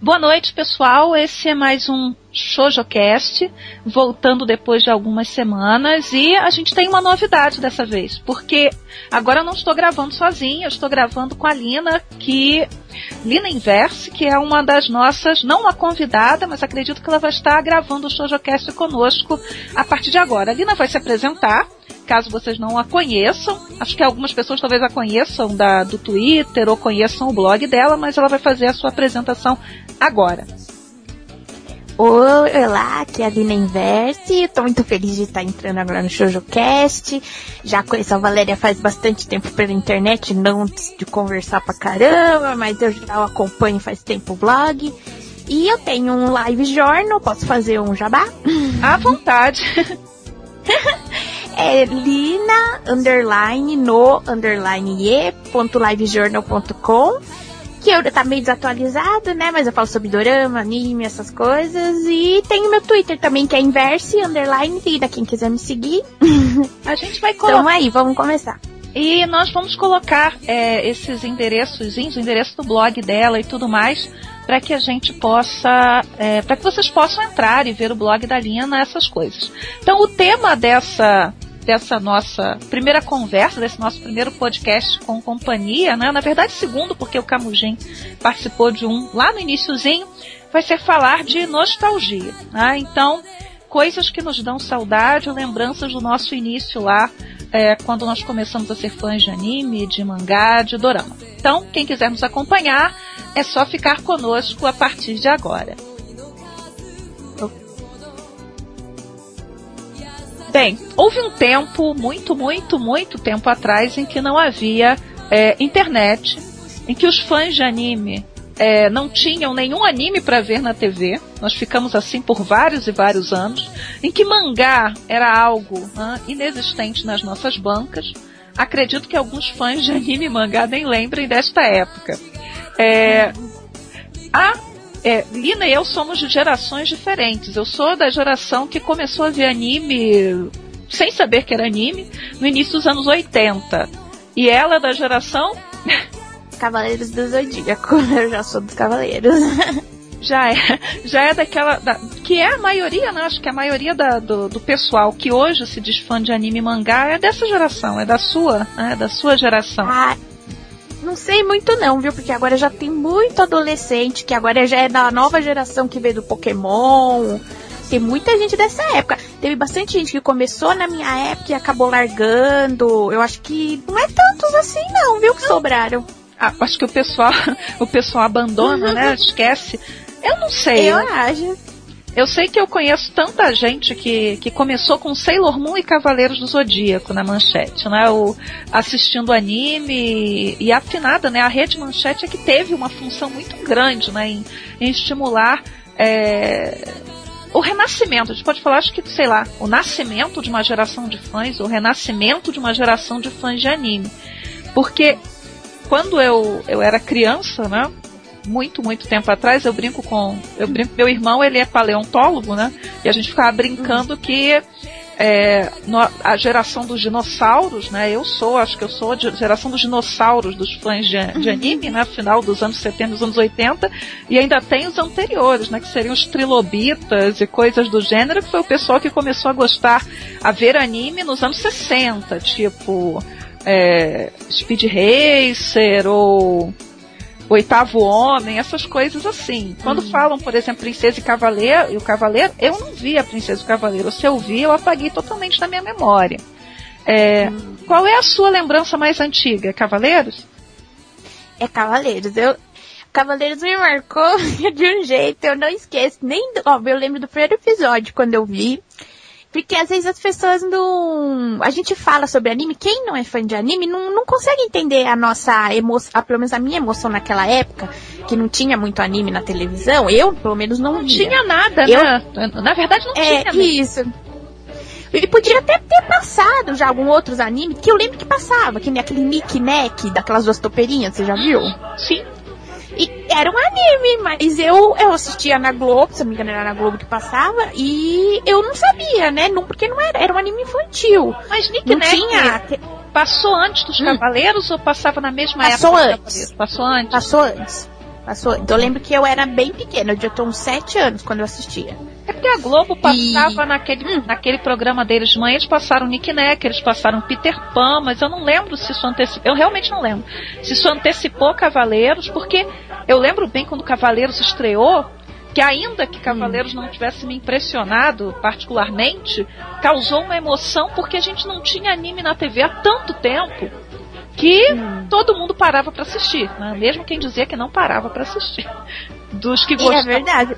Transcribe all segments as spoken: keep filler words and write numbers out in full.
Boa noite, pessoal. Esse é mais um ShoujoCast, voltando depois de algumas semanas, e a gente tem uma novidade dessa vez, porque agora eu não estou gravando sozinha, eu estou gravando com a Lina, que Lina Inverse, que é uma das nossas, não uma convidada, mas acredito que ela vai estar gravando o ShoujoCast conosco a partir de agora. A Lina vai se apresentar, caso vocês não a conheçam. Acho que algumas pessoas talvez a conheçam da, do Twitter ou conheçam o blog dela, mas ela vai fazer a sua apresentação agora. Oi, olá, aqui é a Lina Inverse. Estou muito feliz de estar entrando agora no ShoujoCast. Já conheço a Valéria faz bastante tempo pela internet, não de conversar pra caramba, mas eu já acompanho faz tempo o blog. E eu tenho um live journal, posso fazer um jabá? À vontade. É Lina, underline, no, underline, e, ponto livejournal ponto com, que eu, tá meio desatualizado, né, mas eu falo sobre dorama, anime, essas coisas, e tem o meu Twitter também, que é inverse, underline, Lina, quem quiser me seguir. A gente vai colocar. Então aí, vamos começar. E nós vamos colocar é, esses endereços, o endereço do blog dela e tudo mais, para que a gente possa, é, para que vocês possam entrar e ver o blog da Lina, essas coisas. Então o tema dessa, dessa nossa primeira conversa, desse nosso primeiro podcast com companhia, né, na verdade segundo, porque o Camugin participou de um lá no iniciozinho, vai ser falar de nostalgia, né? Então, coisas que nos dão saudade, lembranças do nosso início lá, é, quando nós começamos a ser fãs de anime, de mangá, de dorama. Então, quem quiser nos acompanhar, é só ficar conosco a partir de agora. Bem, houve um tempo, muito, muito, muito tempo atrás, em que não havia é, internet, em que os fãs de anime é, não tinham nenhum anime para ver na T V. Nós ficamos assim por vários e vários anos, em que mangá era algo né, inexistente nas nossas bancas. Acredito que alguns fãs de anime e mangá nem lembrem desta época. É, a é, Lina e eu somos de gerações diferentes. Eu sou da geração que começou a ver anime sem saber que era anime no início dos anos oitenta. E ela é da geração Cavaleiros do Zodíaco. Eu já sou dos Cavaleiros. Já é, já é daquela, da, que é a maioria, né? Acho que a maioria da, do, do pessoal que hoje se diz fã de anime e mangá é dessa geração, é da sua, né? Da sua geração. Ah, não sei muito não, viu? Porque agora já tem muito adolescente, que agora já é da nova geração que veio do Pokémon. Tem muita gente dessa época. Teve bastante gente que começou na minha época e acabou largando. Eu acho que não é tantos assim não, viu? Que sobraram. Ah, acho que o pessoal, o pessoal abandona, uhum. né? Esquece. Eu não sei. Eu acho. Eu sei que eu conheço tanta gente que, que começou com Sailor Moon e Cavaleiros do Zodíaco na Manchete, né? O, assistindo anime e, e afinada, né? A Rede Manchete é que teve uma função muito grande, né? Em, em estimular é, o renascimento. A gente pode falar, acho que, sei lá, o nascimento de uma geração de fãs, o renascimento de uma geração de fãs de anime. Porque quando eu, eu era criança, né? Muito, muito tempo atrás, eu brinco com... Eu brinco, meu irmão, ele é paleontólogo, né? E a gente ficava brincando que é, no, a geração dos dinossauros, né? Eu sou, acho que eu sou a geração dos dinossauros, dos fãs de, de anime, né? Final dos anos setenta, dos anos oitenta. E ainda tem os anteriores, né? Que seriam os trilobitas e coisas do gênero, que foi o pessoal que começou a gostar, a ver anime nos anos sessenta. Tipo, é, Speed Racer ou... Oitavo Homem, essas coisas assim. Quando uhum. falam, por exemplo, Princesa e Cavaleiro, e o Cavaleiro, eu não vi a Princesa e o Cavaleiro. Se eu vi, eu apaguei totalmente da minha memória. É, uhum. Qual é a sua lembrança mais antiga? Cavaleiros? É Cavaleiros. Eu, Cavaleiros me marcou de um jeito, eu não esqueço. Nem do, ó, eu lembro do primeiro episódio, quando eu vi. Porque às vezes as pessoas não... A gente fala sobre anime, quem não é fã de anime não, não consegue entender a nossa emoção, pelo menos a minha emoção naquela época, que não tinha muito anime na televisão. Eu, pelo menos, não, não via. tinha nada, eu, né? Na verdade, não é, tinha. Isso. E podia até ter passado já alguns outros animes, que eu lembro que passava, que nem aquele Nick Neck, daquelas duas topeirinhas, você já viu? Sim. E era um anime, mas eu, eu assistia na Globo, se não me engano era na Globo que passava, e eu não sabia, né? Não, porque não era, era um anime infantil. Mas Nick não Neck tinha... passou antes dos hum. Cavaleiros ou passava na mesma passou época? Antes. Passou antes. Passou antes. Passou. Então eu lembro que eu era bem pequena, eu já tô uns sete anos quando eu assistia. É porque a Globo passava e... naquele, hum. naquele programa deles de manhã, eles passaram Nick Neck, eles passaram Peter Pan, mas eu não lembro se isso antecipou, eu realmente não lembro, se isso antecipou Cavaleiros, porque eu lembro bem quando Cavaleiros estreou, que ainda que Cavaleiros não tivesse me impressionado particularmente, causou uma emoção porque a gente não tinha anime na T V há tanto tempo que hum. todo mundo parava para assistir, né? Mesmo quem dizia que não parava para assistir. Dos que gostavam, é verdade.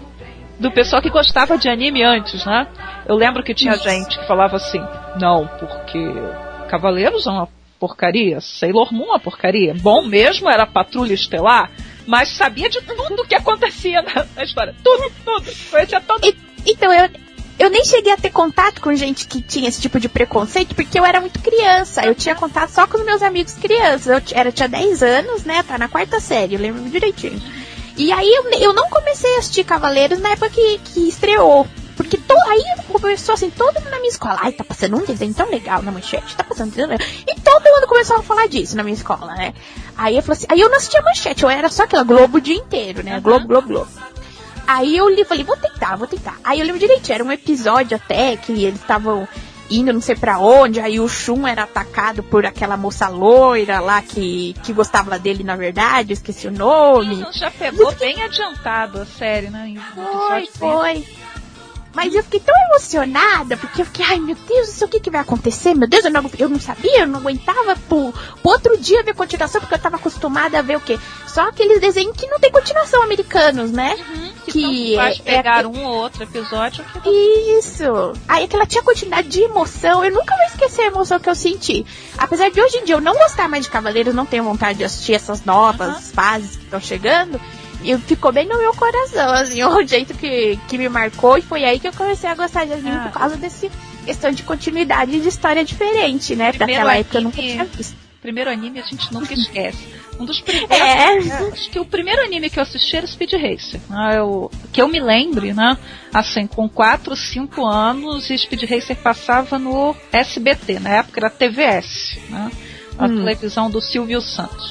Do pessoal que gostava de anime antes, né? Eu lembro que tinha Isso. gente que falava assim, não, porque Cavaleiros é uma porcaria, Sailor Moon é uma porcaria, bom mesmo era Patrulha Estelar, mas sabia de tudo o que acontecia na, na história. Tudo, tudo. Conhecia todo. E, então, eu, eu nem cheguei a ter contato com gente que tinha esse tipo de preconceito, porque eu era muito criança. Eu tinha contato só com os meus amigos crianças. Eu era, tinha dez anos, né? Tá na quarta série, eu lembro direitinho. E aí eu, eu não comecei a assistir Cavaleiros na época que, que estreou. Porque to, aí começou assim, todo mundo na minha escola. Ai, tá passando um desenho tão legal na Manchete, tá passando um desenho legal. E todo mundo começou a falar disso na minha escola, né? Aí eu falei assim, aí eu não assistia Manchete, eu era só aquela Globo o dia inteiro, né? Uhum. Globo, Globo, Globo. Aí eu li, falei, vou tentar, vou tentar. Aí eu lembro direitinho, era um episódio até que eles estavam indo não sei pra onde, aí o Shun era atacado por aquela moça loira lá que, que gostava dele na verdade, esqueci o nome. Isso já pegou bem adiantado a série, né? Foi, foi. Mas eu fiquei tão emocionada, porque eu fiquei, ai meu Deus, isso o que que vai acontecer? Meu Deus, eu não, eu não sabia, eu não aguentava pro, pro outro dia ver continuação, porque eu tava acostumada a ver o quê? Só aqueles desenhos que não tem continuação americanos, né? Uhum, que que faz é, pegar é, um ou outro episódio. Que... Isso! Aí aquela tinha quantidade de emoção, eu nunca vou esquecer a emoção que eu senti. Apesar de hoje em dia eu não gostar mais de Cavaleiros, não tenho vontade de assistir essas novas uhum. fases que estão chegando, e ficou bem no meu coração, assim, o jeito que, que me marcou, e foi aí que eu comecei a gostar de anime ah. por causa desse questão de continuidade e de história diferente, né? Primeiro Daquela anime, época eu nunca tinha visto. Primeiro anime a gente nunca esquece. Um dos primeiros. É. É, acho que o primeiro anime que eu assisti era Speed Racer. Né? Eu, que eu me lembre, né? Assim, com quatro, cinco anos, e Speed Racer passava no S B T, na época era T V S, né? A hum. televisão do Silvio Santos.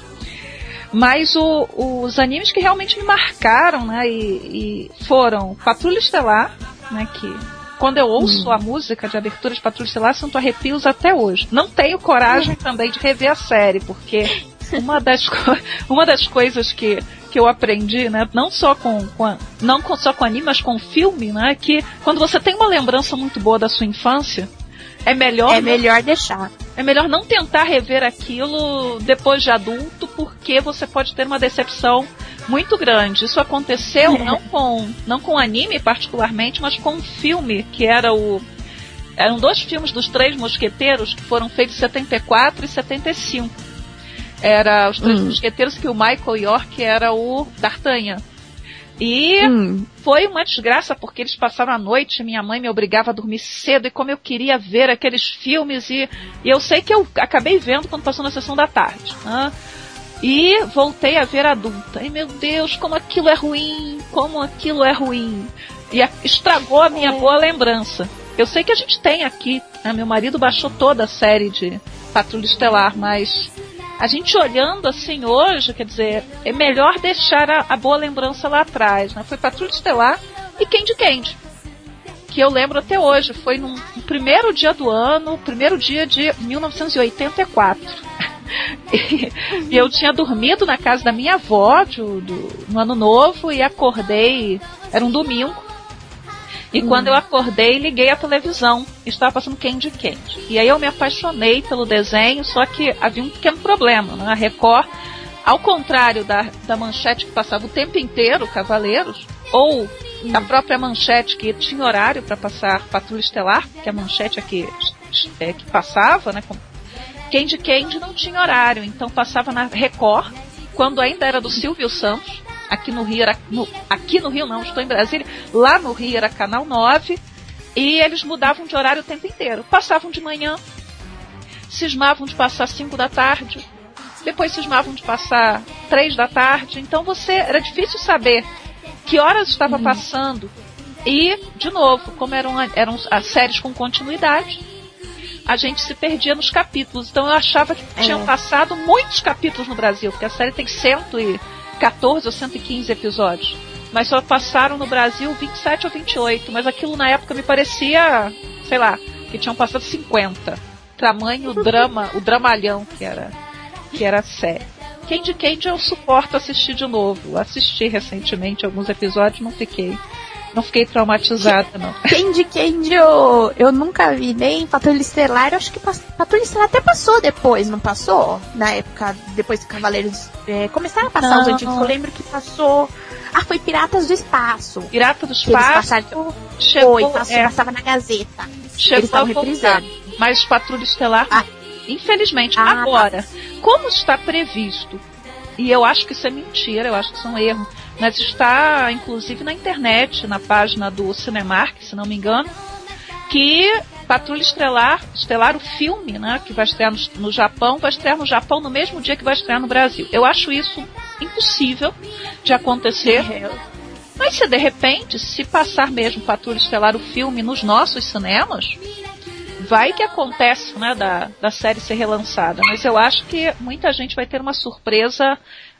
Mas o, os animes que realmente me marcaram, né, e, e foram Patrulha Estelar, né, que quando eu ouço hum. a música de abertura de Patrulha Estelar, sinto arrepios até hoje. Não tenho coragem hum. também de rever a série, porque uma das, co- uma das coisas que, que eu aprendi, né, não só com, com a, não com, só com anime, mas com filme, né, que quando você tem uma lembrança muito boa da sua infância, é melhor... É melhor não, deixar. É melhor não tentar rever aquilo depois de adulto, porque você pode ter uma decepção muito grande. Isso aconteceu não com, não com anime particularmente, mas com um filme que era o... Eram dois filmes dos Três Mosqueteiros que foram feitos em setenta e quatro e setenta e cinco. Era os Três hum. Mosqueteiros, que o Michael York era o D'Artagnan. E hum. foi uma desgraça, porque eles passaram a noite, minha mãe me obrigava a dormir cedo, e como eu queria ver aqueles filmes, e, e eu sei que eu acabei vendo quando passou na sessão da tarde, né? E voltei a ver adulta. E meu Deus, como aquilo é ruim, como aquilo é ruim. E a, estragou a minha é. boa lembrança. Eu sei que a gente tem aqui, né? Meu marido baixou toda a série de Patrulha Estelar, mas... A gente olhando assim hoje, quer dizer, é melhor deixar a, a boa lembrança lá atrás, né? Foi Patrulha Estelar e Candy Candy, que eu lembro até hoje. Foi no, no primeiro dia do ano, primeiro dia de mil novecentos e oitenta e quatro. e, e eu tinha dormido na casa da minha avó de, do, no ano novo e acordei, era um domingo. E hum. quando eu acordei, liguei a televisão. Estava passando Candy Candy. E aí eu me apaixonei pelo desenho, só que havia um pequeno problema, né? A Record, ao contrário da, da Manchete, que passava o tempo inteiro Cavaleiros, ou hum. a própria Manchete, que tinha horário para passar Patrulha Estelar, que a Manchete é que, é, que passava, né? Candy Candy não tinha horário, então passava na Record, quando ainda era do Silvio Santos. Aqui no Rio era, no, aqui no Rio não, estou em Brasília, lá no Rio era Canal nove, e eles mudavam de horário o tempo inteiro. Passavam de manhã, cismavam de passar cinco da tarde, depois cismavam de passar três da tarde, então você, era difícil saber que horas estava uhum. passando. E, de novo, como eram, eram as séries com continuidade, a gente se perdia nos capítulos, então eu achava que é. tinham passado muitos capítulos no Brasil, porque a série tem cento e quatorze ou cento e quinze episódios. Mas só passaram no Brasil vinte e sete ou vinte e oito. Mas aquilo na época me parecia, sei lá, que tinham passado cinquenta. Tamanho drama, o dramalhão que era, que era a série. Candy Candy eu suporto assistir de novo. Assisti recentemente alguns episódios, não fiquei, não fiquei traumatizada, não. Candy Candy eu, eu nunca vi, nem Patrulha Estelar. Eu acho que Patrulha Estelar até passou depois, não passou? Na época, depois que Cavaleiros é, começaram a passar não. os antigos. Eu lembro que passou... Ah, foi Piratas do Espaço. Pirata do Espaço. Passaram... Chegou, foi, passou, é. passava na Gazeta. Chegou, eles estavam reprisando. Mas Patrulha Estelar, ah. infelizmente, ah, agora, tá. como está previsto, e eu acho que isso é mentira, eu acho que isso é um erro, mas está, inclusive, na internet, na página do Cinemark, se não me engano, que Patrulha Estelar, Estelar, o filme, né, que vai estrear no, no Japão, vai estrear no Japão no mesmo dia que vai estrear no Brasil. Eu acho isso impossível de acontecer. É. Mas se de repente, se passar mesmo Patrulha Estelar, o filme, nos nossos cinemas, vai que acontece, né, da, da série ser relançada. Mas eu acho que muita gente vai ter uma surpresa.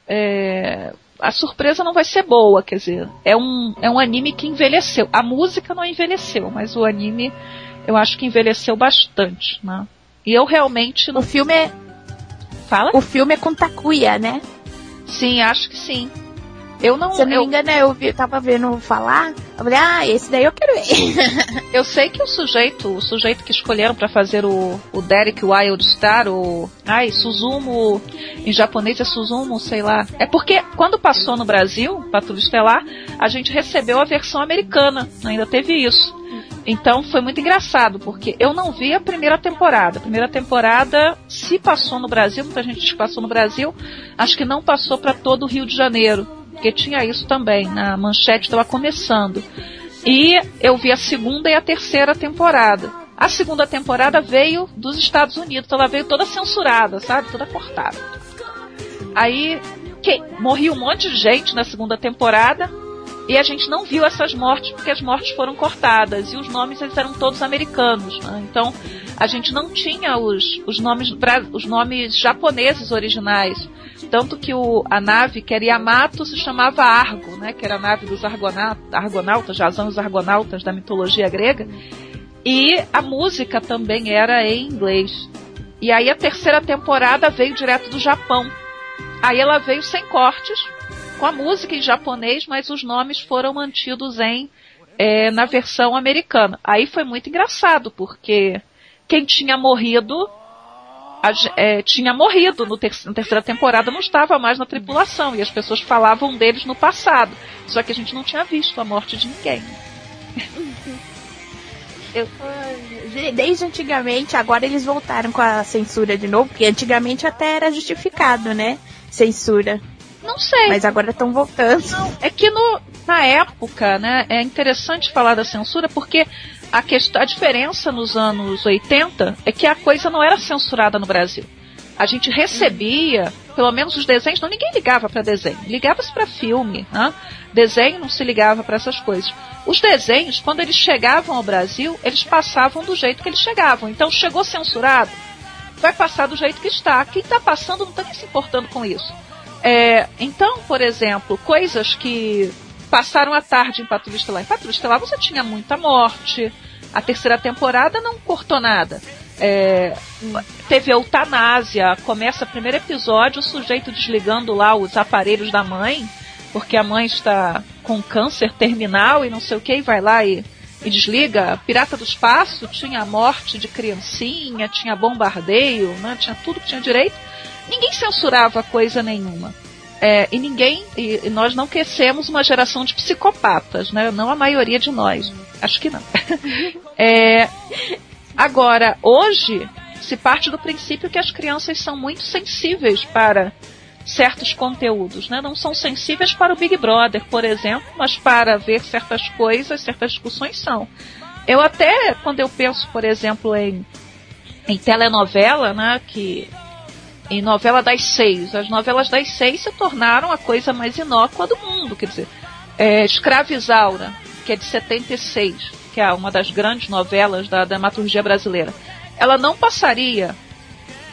É, a surpresa não vai ser boa, quer dizer, é um, é um anime que envelheceu. A música não envelheceu, mas o anime eu acho que envelheceu bastante, né? E eu realmente... O filme é... Fala? O filme é com Takuya, né? Sim, acho que sim. Eu não... Se eu não eu... me engano, eu, vi, eu tava vendo falar, eu falei, ah, esse daí eu quero ver. Eu sei que o sujeito, o sujeito que escolheram pra fazer o, o Derek Wildstar, o... Ai, Suzumu, em japonês é Suzumu, sei lá. É porque quando passou no Brasil, Patrulha Estelar, a gente recebeu a versão americana, ainda teve isso. Então foi muito engraçado, porque eu não vi a primeira temporada. A primeira temporada, se passou no Brasil, muita gente diz que passou no Brasil, acho que não passou pra todo o Rio de Janeiro. Porque tinha isso também, na Manchete estava começando. E eu vi a segunda e a terceira temporada. A segunda temporada veio dos Estados Unidos, então ela veio toda censurada, sabe? Toda cortada. Aí, que, morria um monte de gente na segunda temporada, e a gente não viu essas mortes, porque as mortes foram cortadas, e os nomes eles eram todos americanos, né? Então, a gente não tinha os, os, nomes, os nomes japoneses originais. Tanto que o, a nave, que era Yamato, se chamava Argo, né? Que era a nave dos argonautas, argonautas, já são os argonautas da mitologia grega. E a música também era em inglês. E aí a terceira temporada veio direto do Japão. Aí ela veio sem cortes, com a música em japonês, mas os nomes foram mantidos em, é, na versão americana. Aí foi muito engraçado, porque quem tinha morrido... A, é, tinha morrido no ter- na terceira temporada, não estava mais na tripulação, e as pessoas falavam deles no passado, só que a gente não tinha visto a morte de ninguém. Eu, desde antigamente, agora eles voltaram com a censura de novo, porque antigamente até era justificado, né, censura. Não sei. Mas agora estão voltando. Não, é que no, na época, né, é interessante falar da censura, porque a, questão, a diferença nos anos oitenta é que a coisa não era censurada no Brasil. A gente recebia, pelo menos os desenhos, não, ninguém ligava para desenho, ligava-se para filme, né? Desenho não se ligava para essas coisas. Os desenhos, quando eles chegavam ao Brasil, eles passavam do jeito que eles chegavam. Então, chegou censurado, vai passar do jeito que está. Quem está passando não está nem se importando com isso. É, então, por exemplo, coisas que passaram a tarde em Patrulha Estelar. Em Patrulha Estelar você tinha muita morte. A terceira temporada não cortou nada. É, teve eutanásia. Começa o primeiro episódio, o sujeito desligando lá os aparelhos da mãe, porque a mãe está com câncer terminal e não sei o que, e vai lá e, e desliga. Pirata do Espaço tinha a morte de criancinha, tinha bombardeio, né, tinha tudo que tinha direito. Ninguém censurava coisa nenhuma. É, e ninguém, e, e nós não aquecemos uma geração de psicopatas, né? Não a maioria de nós. Acho que não. É, agora, hoje, se parte do princípio que as crianças são muito sensíveis para certos conteúdos, né? Não são sensíveis para o Big Brother, por exemplo, mas para ver certas coisas, certas discussões são. Eu até, quando eu penso, por exemplo, em, em telenovela, né? Que... em novela das seis. As novelas das seis se tornaram a coisa mais inócua do mundo. Quer dizer, é, Escravizaura, que é de setenta e seis, que é uma das grandes novelas da dramaturgia brasileira, ela não passaria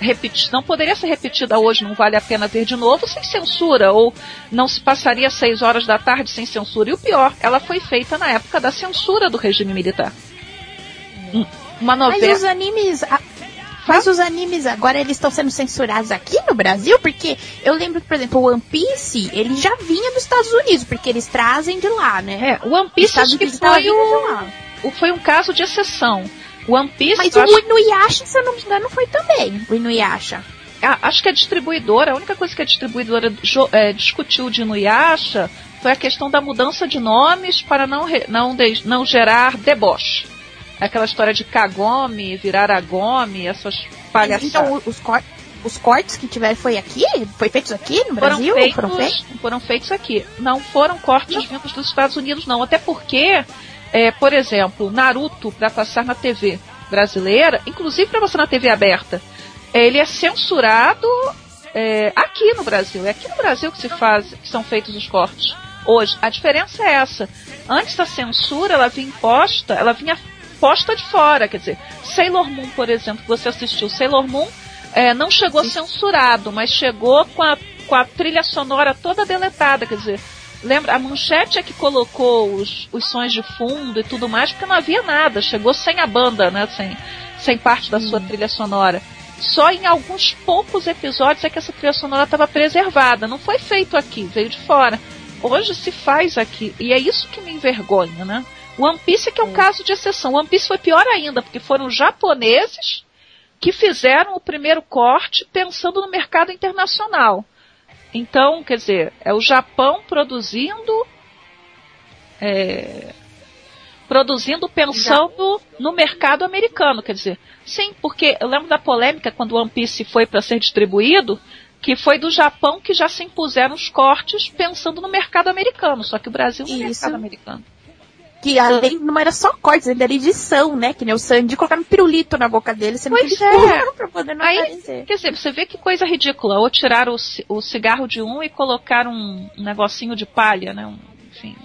repeti- não poderia ser repetida hoje, não vale a pena ver de novo, sem censura, ou não se passaria seis horas da tarde sem censura. E o pior, ela foi feita na época da censura do regime militar. Uma novela... Mas os animes... A... Mas os animes agora eles estão sendo censurados aqui no Brasil? Porque eu lembro que, por exemplo, o One Piece, ele já vinha dos Estados Unidos, porque eles trazem de lá, né? É, o One Piece acho que foi, o... o, foi um caso de exceção. O One Piece... Mas o acho... Inuyasha, se eu não me engano, foi também. O Inuyasha. Ah, acho que a distribuidora, a única coisa que a distribuidora é, discutiu de Inuyasha foi a questão da mudança de nomes para não, re... não, de... não gerar deboche. Aquela história de Kagome, virar Agome, essas palhaçadas. Então, os, cor- os cortes que tiveram foi aqui? Foi feitos aqui no foram Brasil? Feitos, foram feitos? Foram feitos aqui. Não foram cortes não. vindos dos Estados Unidos, não. Até porque, é, por exemplo, Naruto, para passar na T V brasileira, inclusive para passar na T V aberta, ele é censurado é, aqui no Brasil. É aqui no Brasil que se faz, que são feitos os cortes. Hoje, a diferença é essa. Antes da censura, ela vinha imposta, ela vinha posta de fora, quer dizer, Sailor Moon, por exemplo, que você assistiu, Sailor Moon é, não chegou Sim. censurado, mas chegou com a, com a trilha sonora toda deletada, quer dizer, lembra, a Manchete é que colocou os, os sons de fundo e tudo mais, porque não havia nada, chegou sem a banda, né, sem, sem parte da hum. sua trilha sonora. Só em alguns poucos episódios é que essa trilha sonora estava preservada, não foi feito aqui, veio de fora. Hoje se faz aqui, e é isso que me envergonha, né? One Piece que é um é. caso de exceção. One Piece foi pior ainda, porque foram japoneses que fizeram o primeiro corte pensando no mercado internacional. Então, quer dizer, é o Japão produzindo, é, produzindo pensando no mercado americano, quer dizer, sim, porque eu lembro da polêmica quando o One Piece foi para ser distribuído, que foi do Japão que já se impuseram os cortes pensando no mercado americano, só que o Brasil não é mercado americano. Que além não era só cortes, ainda era edição, né? Que nem o Sandy colocaram um pirulito na boca dele, sendo pois que é. pra poder não Aí, aparecer. Quer dizer, você vê que coisa ridícula. Ou tiraram o, o cigarro de um e colocaram um, um negocinho de palha, né? Um, enfim.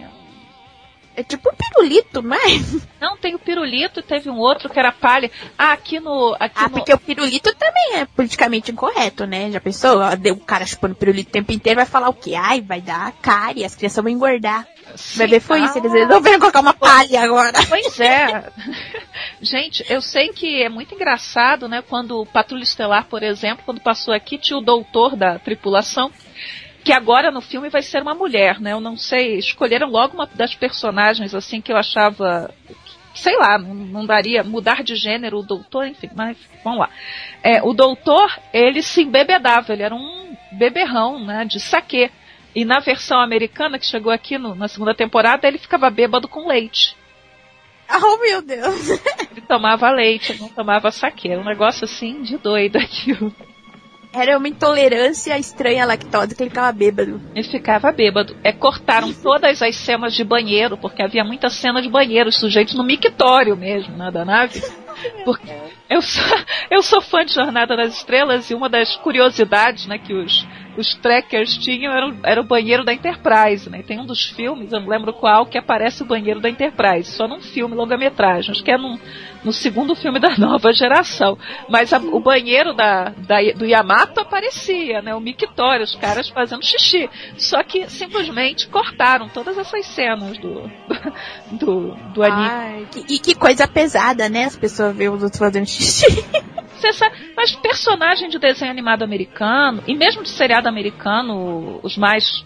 É tipo um pirulito, não é? Não, tem o pirulito e teve um outro que era palha. Ah, aqui no... Aqui ah, no... porque o pirulito também é politicamente incorreto, né? Já pensou? O cara chupando pirulito o tempo inteiro vai falar o quê? Ai, vai dar cárie, as crianças vão engordar. Sim, vai ver, foi ah, isso, eles resolveram colocar uma palha agora. Pois é. Gente, eu sei que é muito engraçado, né? Quando o Patrulha Estelar, por exemplo, quando passou aqui, tinha o doutor da tripulação, que agora no filme vai ser uma mulher, né? Eu não sei, escolheram logo uma das personagens, assim, que eu achava, sei lá, não, não daria, mudar de gênero o doutor, enfim, mas vamos lá. É, o doutor, ele se embebedava, ele era um beberrão, né, de saquê. E na versão americana, que chegou aqui no, na segunda temporada, ele ficava bêbado com leite. Oh, meu Deus! Ele tomava leite, ele não tomava saquê. Era um negócio assim de doido aquilo. Era uma intolerância estranha à lactose, que ele ficava bêbado. Ele ficava bêbado. É, cortaram todas as cenas de banheiro, porque havia muita cena de banheiro, os sujeitos no mictório mesmo, né, da nave. Porque eu sou, eu sou fã de Jornada nas Estrelas, e uma das curiosidades, né, que os, os trekkers tinham era o, era o banheiro da Enterprise, né? Tem um dos filmes, eu não lembro qual, que aparece o banheiro da Enterprise, só num filme longa-metragem, acho que é num, no segundo filme da nova geração. Mas a, o banheiro da, da, do Yamato aparecia, né? O mictório, os caras fazendo xixi. Só que simplesmente cortaram todas essas cenas do, do, do anime. Ai, que, e que coisa pesada, né? As pessoas veem os outros fazendo xixi. Você sabe, mas personagem de desenho animado americano, e mesmo de seriado americano, os mais...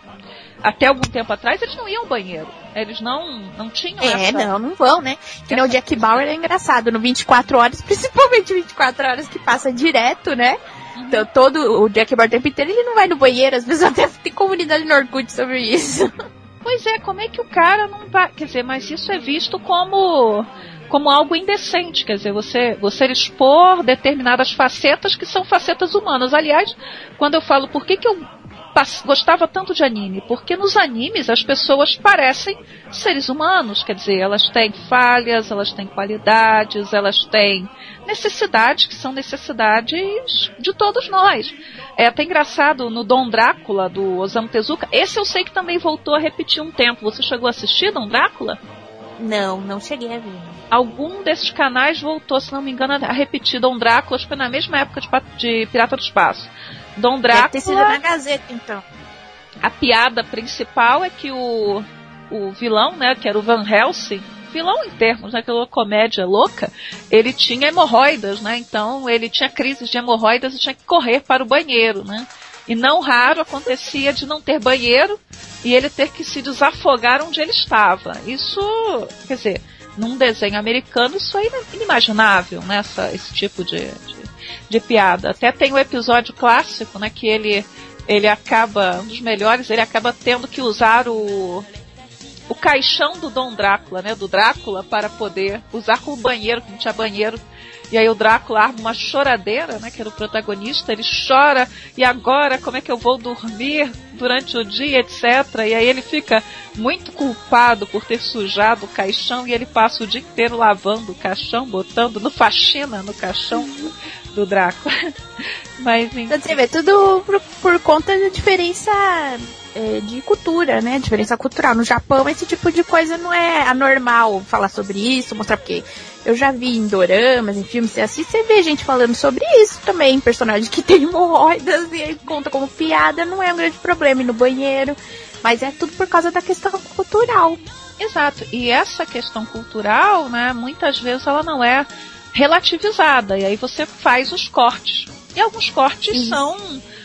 Até algum tempo atrás, eles não iam ao banheiro. Eles não, não tinham É, essa... não, não vão, né? Que nem o Jack Bauer é engraçado. No vinte e quatro horas, principalmente vinte e quatro horas que passa direto, né? Uhum. Então, todo o Jack Bauer o tempo inteiro, ele não vai no banheiro. Às vezes até tem comunidade no Orkut sobre isso. Pois é, como é que o cara não vai... Quer dizer, mas isso é visto como... como algo indecente, quer dizer, você, você expor determinadas facetas que são facetas humanas. Aliás, quando eu falo por que, que eu gostava tanto de anime, porque nos animes as pessoas parecem seres humanos, quer dizer, elas têm falhas, elas têm qualidades, elas têm necessidades que são necessidades de todos nós. É até engraçado, no Dom Drácula, do Osamu Tezuka, esse eu sei que também voltou a repetir um tempo. Você chegou a assistir Dom Drácula? Não, não cheguei a ver. Algum desses canais voltou, se não me engano, a repetir Dom Drácula, acho que foi na mesma época de, de Pirata do Espaço. Dom Drácula... Deve ter sido na Gazeta, então. A piada principal é que o, o vilão, né, que era o Van Helsing, vilão em termos, né, aquela comédia louca, ele tinha hemorroidas, né, então ele tinha crises de hemorroidas e tinha que correr para o banheiro, né. E não raro acontecia de não ter banheiro e ele ter que se desafogar onde ele estava. Isso, quer dizer, num desenho americano isso é inimaginável, né, essa, esse tipo de, de, de piada. Até tem o episódio clássico, né, que ele, ele acaba, um dos melhores, ele acaba tendo que usar o, o caixão do Dom Drácula, né, do Drácula, para poder usar como banheiro, que não tinha banheiro. E aí o Drácula arma uma choradeira, né, que era o protagonista, ele chora, e agora como é que eu vou dormir durante o dia, etcétera. E aí ele fica muito culpado por ter sujado o caixão, e ele passa o dia inteiro lavando o caixão, botando no faxina no caixão do, do Drácula. Mas enfim. Você vê, tudo por, por conta da diferença é, de cultura, né, diferença cultural. No Japão esse tipo de coisa não é anormal falar sobre isso, mostrar porque... Eu já vi em doramas, em filmes, você assiste, você vê gente falando sobre isso também. Personagem que tem hemorroidas e aí conta como piada, não é um grande problema ir no banheiro. Mas é tudo por causa da questão cultural. Exato. E essa questão cultural, né, muitas vezes ela não é relativizada. E aí você faz os cortes. E alguns cortes isso. são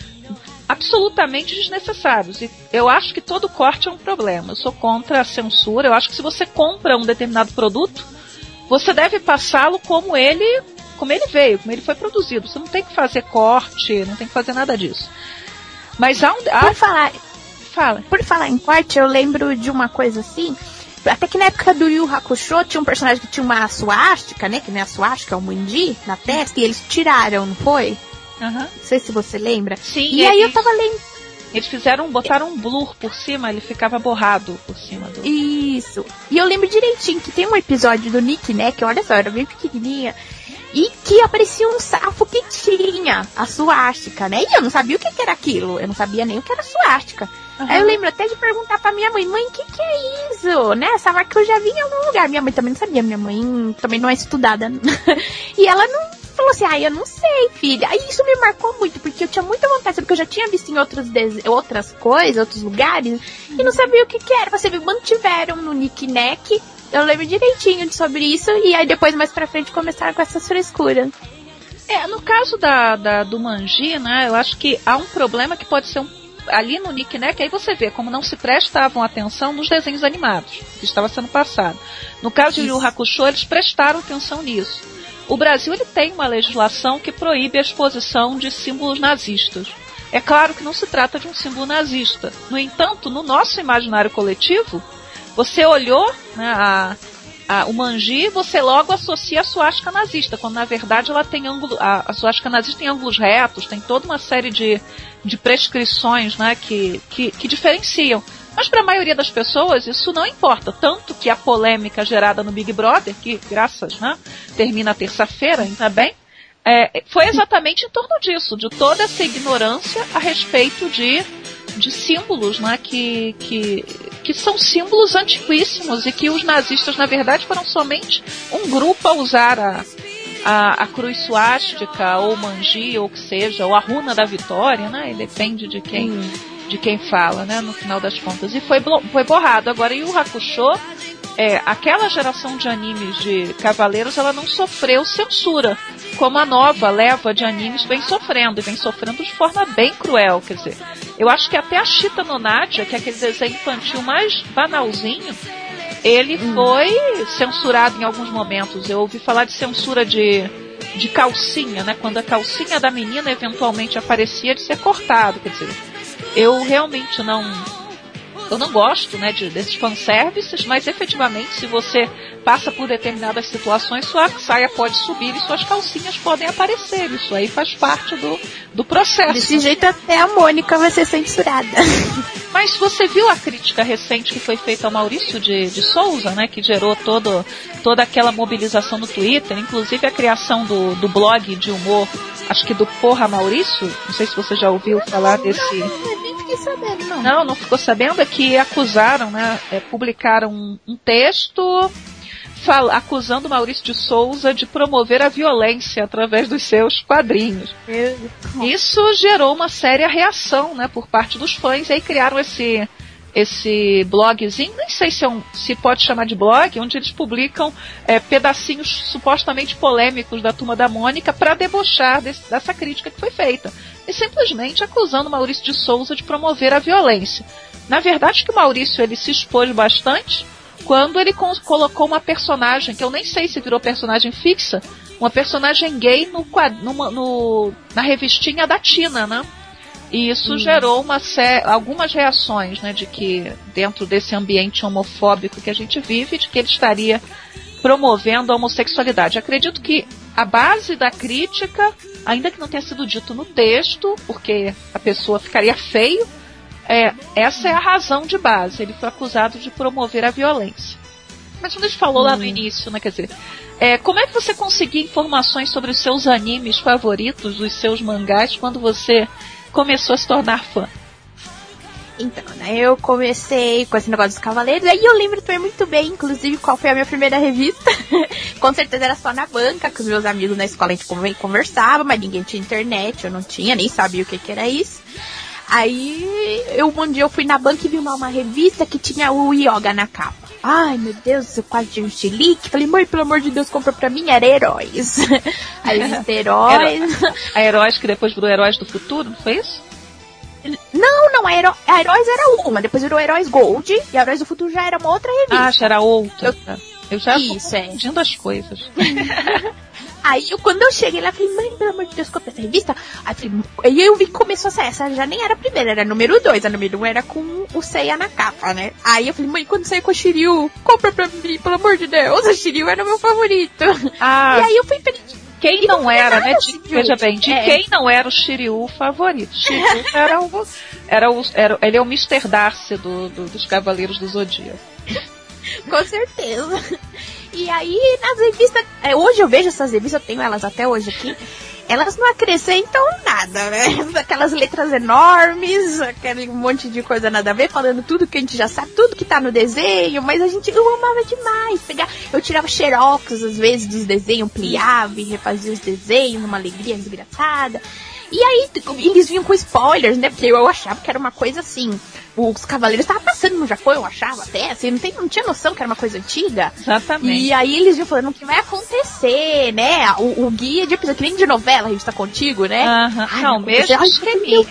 absolutamente desnecessários. E eu acho que todo corte é um problema. Eu sou contra a censura. Eu acho que se você compra um determinado produto, você deve passá-lo como ele, como ele veio, como ele foi produzido. Você não tem que fazer corte, não tem que fazer nada disso. Mas há um... Há... Por falar, Fala. Por falar em corte, eu lembro de uma coisa assim. Até que na época do Yu Hakusho tinha um personagem que tinha uma suástica, né? Que nem a suástica, é o Mundi, na testa, e eles tiraram, não foi? Uhum. Não sei se você lembra. Sim. E aí eles... eu tava lembrando. Eles fizeram, botaram um blur por cima, ele ficava borrado por cima do... Isso. E eu lembro direitinho que tem um episódio do Nick, né, que olha só, era bem pequenininha, e que aparecia um safo que tinha a suástica, né, e eu não sabia o que, que era aquilo, eu não sabia nem o que era suástica. Uhum. Aí eu lembro até de perguntar pra minha mãe, mãe, o que que é isso? Né, essa marca eu já vi em algum lugar, minha mãe também não sabia, minha mãe também não é estudada, e ela não... falou assim, ah, eu não sei, filha. Aí isso me marcou muito, porque eu tinha muita vontade, porque eu já tinha visto em outros de- outras coisas, outros lugares, uhum. e não sabia o que que era. Você viu, mantiveram no Nick Neck, eu lembro direitinho sobre isso, e aí depois, mais pra frente, começaram com essas frescuras. É, no caso da, da, do Manji, né, eu acho que há um problema que pode ser um, ali no Nick Neck, aí você vê como não se prestavam atenção nos desenhos animados, que estava sendo passado. No caso de Yu Yu Hakusho, eles prestaram atenção nisso. O Brasil ele tem uma legislação que proíbe a exposição de símbolos nazistas. É claro que não se trata de um símbolo nazista. No entanto, no nosso imaginário coletivo, você olhou, né, a, a, o Manji, você logo associa a suástica nazista, quando na verdade ela tem ângulo, a, a suástica nazista tem ângulos retos, tem toda uma série de, de prescrições, né, que, que, que diferenciam. Mas para a maioria das pessoas isso não importa, tanto que a polêmica gerada no Big Brother, que graças, né, termina terça-feira, ainda bem, é, foi exatamente em torno disso, de toda essa ignorância a respeito de, de símbolos, né, que, que, que são símbolos antiquíssimos e que os nazistas, na verdade, foram somente um grupo a usar a, a, a cruz suástica, ou Manji, ou o que seja, ou a runa da vitória, né, depende de quem... Hum. de quem fala, né, no final das contas. E foi, foi borrado. Agora, Yu Yu Hakusho, é, aquela geração de animes de cavaleiros, ela não sofreu censura, como a nova leva de animes vem sofrendo, e vem sofrendo de forma bem cruel, quer dizer. Eu acho que até a Shita no Nadia, que é aquele desenho infantil mais banalzinho, ele hum. foi censurado em alguns momentos. Eu ouvi falar de censura de, de calcinha, né, quando a calcinha da menina eventualmente aparecia, de ser cortado, quer dizer... Eu realmente não, eu não gosto, né, de, desses fanservices, mas efetivamente se você passa por determinadas situações, sua saia pode subir e suas calcinhas podem aparecer. Isso aí faz parte do, do processo. Desse jeito até a Mônica vai ser censurada. Mas você viu a crítica recente que foi feita ao Maurício de, de Souza, né, que gerou todo, toda aquela mobilização no Twitter, inclusive a criação do, do blog de humor, acho que do Porra Maurício, não sei se você já ouviu falar desse... fiquei sabendo, não. Não, não ficou sabendo? É que acusaram, né? É, publicaram um, um texto fala, acusando Maurício de Souza de promover a violência através dos seus quadrinhos. Isso gerou uma séria reação, né, por parte dos fãs. E aí criaram esse, esse blogzinho, nem sei se, é um, se pode chamar de blog, onde eles publicam é, pedacinhos supostamente polêmicos da Turma da Mônica para debochar desse, dessa crítica que foi feita. E simplesmente acusando Maurício de Souza de promover a violência. Na verdade, que o Maurício ele se expôs bastante quando ele con- colocou uma personagem, que eu nem sei se virou personagem fixa, uma personagem gay no, numa, no, na revistinha da Tina, né? E isso hum. gerou uma sé- algumas reações, né, de que dentro desse ambiente homofóbico que a gente vive, de que ele estaria promovendo a homossexualidade. Acredito que a base da crítica, ainda que não tenha sido dito no texto, porque a pessoa ficaria feio, É, essa é a razão de base. Ele foi acusado de promover a violência. Mas quando a gente falou hum. lá no início, né, quer dizer, é, como é que você conseguia informações sobre os seus animes favoritos, os seus mangás, quando você começou a se tornar fã? Então, né, eu comecei com esse negócio dos Cavaleiros, aí eu lembro também muito bem, inclusive, qual foi a minha primeira revista. Com certeza era só na banca, com os meus amigos na escola a gente conversava, mas ninguém tinha internet, eu não tinha, nem sabia o que, que era isso. Aí, eu, um dia eu fui na banca e vi uma, uma revista que tinha o Yoga na capa. Ai, meu Deus, eu quase tive um chilique. Falei, mãe, pelo amor de Deus, compra pra mim. Era Heróis. Aí, revista Heróis. A Heróis que depois virou Heróis do Futuro, não foi isso? Não, não, a, Heró- a Heróis era uma, depois virou Heróis Gold, e a Heróis do Futuro já era uma outra revista. Ah, já era outra. Eu, eu já isso, tô confundindo é. as coisas. Aí, eu, quando eu cheguei lá, eu falei, mãe, pelo amor de Deus, compra essa revista. Aí, falei, aí eu vi que começou a sair, essa já nem era a primeira, era a número dois, a número um era com o Seiya na capa, né? Aí eu falei, mãe, quando sair com o Shiryu, compra pra mim, pelo amor de Deus, o Shiryu era o meu favorito. Ah, e aí eu fui pedir. Quem não era, né? De, veja bem, de é. quem não era o Shiryu favorito? Shiryu era o, era o, era, ele é o mister Darcy do, do, dos Cavaleiros do Zodíaco. Com certeza. E aí, nas revistas, é, hoje eu vejo essas revistas, eu tenho elas até hoje aqui, elas não acrescentam nada, né? Aquelas letras enormes, aquele monte de coisa nada a ver, falando tudo que a gente já sabe, tudo que tá no desenho, mas a gente, eu amava demais pegar, eu tirava xerox às vezes dos desenhos, ampliava e refazia os desenhos, uma alegria desgraçada. E aí, eles vinham com spoilers, né? Porque eu achava que era uma coisa assim. Os Cavaleiros estavam passando no Japão, eu achava até, assim, não, tem, não tinha noção que era uma coisa antiga. Exatamente. E aí eles vinham falando o que vai acontecer, né? O, o guia de episódio, que nem de novela, a gente tá contigo, né? Aham, Ai, não, mesmo escrevi.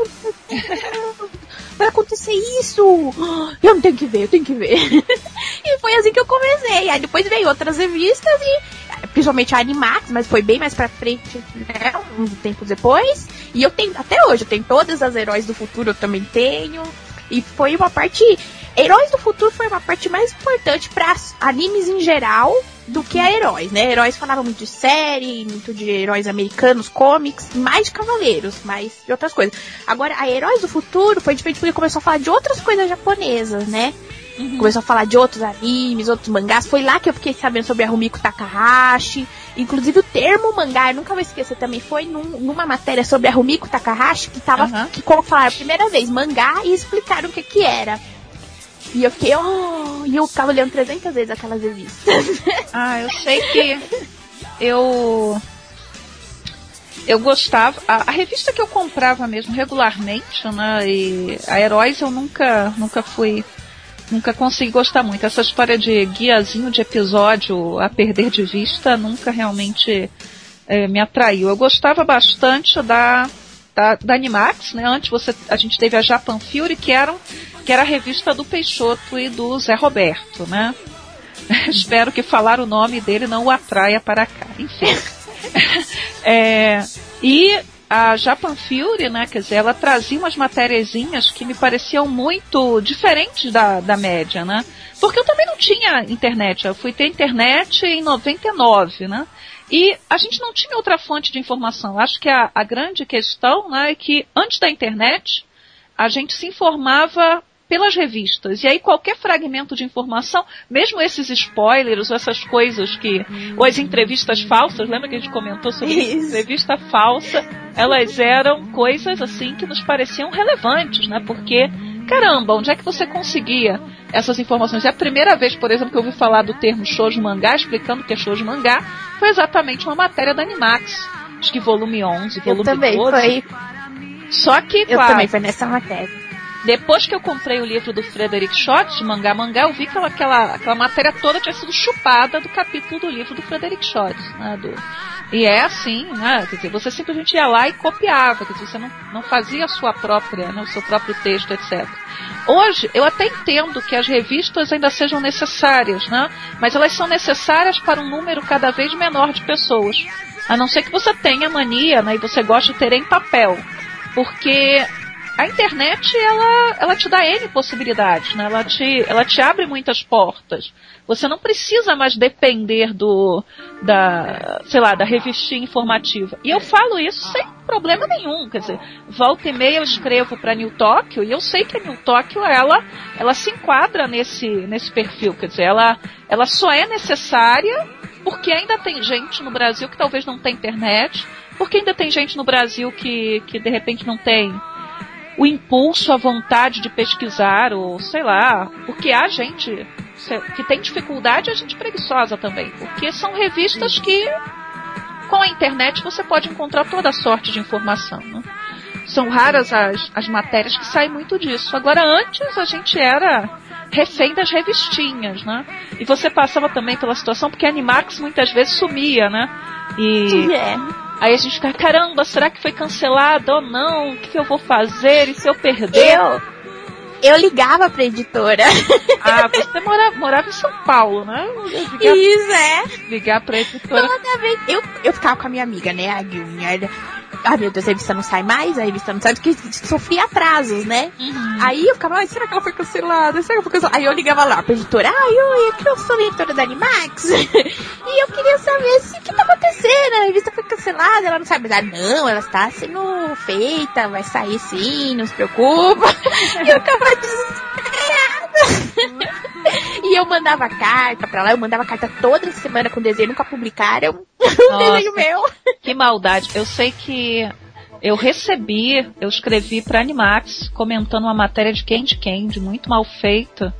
Vai acontecer isso! Eu não tenho que ver, eu tenho que ver. E foi assim que eu comecei. Aí depois veio outras revistas e principalmente a Animax, mas foi bem mais pra frente, né? Um tempo depois. E eu tenho, até hoje, eu tenho todas as Heróis do Futuro, eu também tenho. E foi uma parte... Heróis do Futuro foi uma parte mais importante para animes em geral do que a Heróis, né? Heróis falava muito de série, muito de heróis americanos, comics, mais de Cavaleiros, mais de outras coisas. Agora, a Heróis do Futuro foi diferente porque começou a falar de outras coisas japonesas, né? Uhum. Começou a falar de outros animes, outros mangás. Foi lá que eu fiquei sabendo sobre a Rumiko Takahashi. Inclusive o termo mangá, eu nunca vou esquecer também, foi num, numa matéria sobre a Rumiko Takahashi, que tava, uhum. que como falaram a primeira vez, mangá, e explicaram o que que era. E eu fiquei, oh, e eu ficava olhando trezentas vezes aquelas revistas. Ah, eu sei que eu eu gostava, a, a revista que eu comprava mesmo regularmente, né, e a Heróis eu nunca, nunca fui, nunca consegui gostar muito. Essa história de guiazinho de episódio a perder de vista nunca realmente é, me atraiu. Eu gostava bastante da, da, da Animax, né, antes você, a gente teve a Japan Fury, que eram que era a revista do Peixoto e do Zé Roberto, né? Espero que falar o nome dele não o atraia para cá. Enfim. é, e a Japan Fury, né, quer dizer, ela trazia umas matériazinhas que me pareciam muito diferentes da, da média, né? Porque eu também não tinha internet. Eu fui ter internet em noventa e nove, né? E a gente não tinha outra fonte de informação. Acho que a, a grande questão, né, é que antes da internet a gente se informava pelas revistas. E aí qualquer fragmento de informação, mesmo esses spoilers, ou essas coisas que... Ou as entrevistas falsas, lembra que a gente comentou sobre isso? Entrevista falsa, elas eram coisas assim que nos pareciam relevantes, né? Porque, caramba, onde é que você conseguia essas informações? E a primeira vez, por exemplo, que eu ouvi falar do termo shoujo mangá, explicando o que é shoujo mangá, foi exatamente uma matéria da Animax. Acho que volume onze, volume eu também, doze. Foi... Só que, eu claro, também, foi nessa matéria. Depois que eu comprei o livro do Frederick Schott, de Mangá Mangá, eu vi que ela, aquela, aquela matéria toda tinha sido chupada do capítulo do livro do Frederick Schott. Né, do... E é assim, né? Quer dizer, você simplesmente ia lá e copiava, quer dizer, você não, não fazia a sua própria, né, o seu próprio texto, etcétera. Hoje, eu até entendo que as revistas ainda sejam necessárias, né? Mas elas são necessárias para um número cada vez menor de pessoas. A não ser que você tenha mania, né, e você goste de ter em papel. Porque a internet, ela, ela te dá N possibilidades, né? Ela te, ela te abre muitas portas. Você não precisa mais depender do, da, sei lá, da revistinha informativa. E eu falo isso sem problema nenhum. Quer dizer, volta e meia eu escrevo para New Tóquio e eu sei que a New Tóquio, ela, ela se enquadra nesse, nesse perfil. Quer dizer, ela, ela só é necessária porque ainda tem gente no Brasil que talvez não tenha internet, porque ainda tem gente no Brasil que, que de repente não tem o impulso, a vontade de pesquisar, ou sei lá, porque há gente que tem dificuldade, a gente preguiçosa também, porque são revistas que com a internet você pode encontrar toda sorte de informação, né? São raras as, as matérias que saem muito disso. Agora, antes a gente era refém das revistinhas, né? E você passava também pela situação, porque a Animax muitas vezes sumia, né? E... yeah. Aí a gente fica, caramba, será que foi cancelado ou não? O que, que eu vou fazer? E se eu perder? Eu, eu ligava pra editora. Ah, você morava, morava em São Paulo, né? Ligar, Isso, é. Ligar pra editora. Toda vez. Eu, eu ficava com a minha amiga, né, a Guilherme. Ah, meu Deus, a revista não sai mais, a revista não sai, porque sofria atrasos, né? Uhum. Aí eu ficava, ai, será que ela foi cancelada? Será que ela foi cancelada? Aí eu ligava lá pra editora, ai, oi, aqui eu sou a editora da Animax, e eu queria saber se o que tá acontecendo, a revista foi cancelada, ela não sabe, mas ah, não, ela está sendo feita, vai sair sim, não se preocupa. E eu ficava desesperada. E eu mandava carta pra lá, eu mandava carta toda semana com desenho, nunca publicaram um desenho meu. Que maldade. Eu sei que eu recebi, eu escrevi pra Animax comentando uma matéria de Candy Candy, muito mal feita.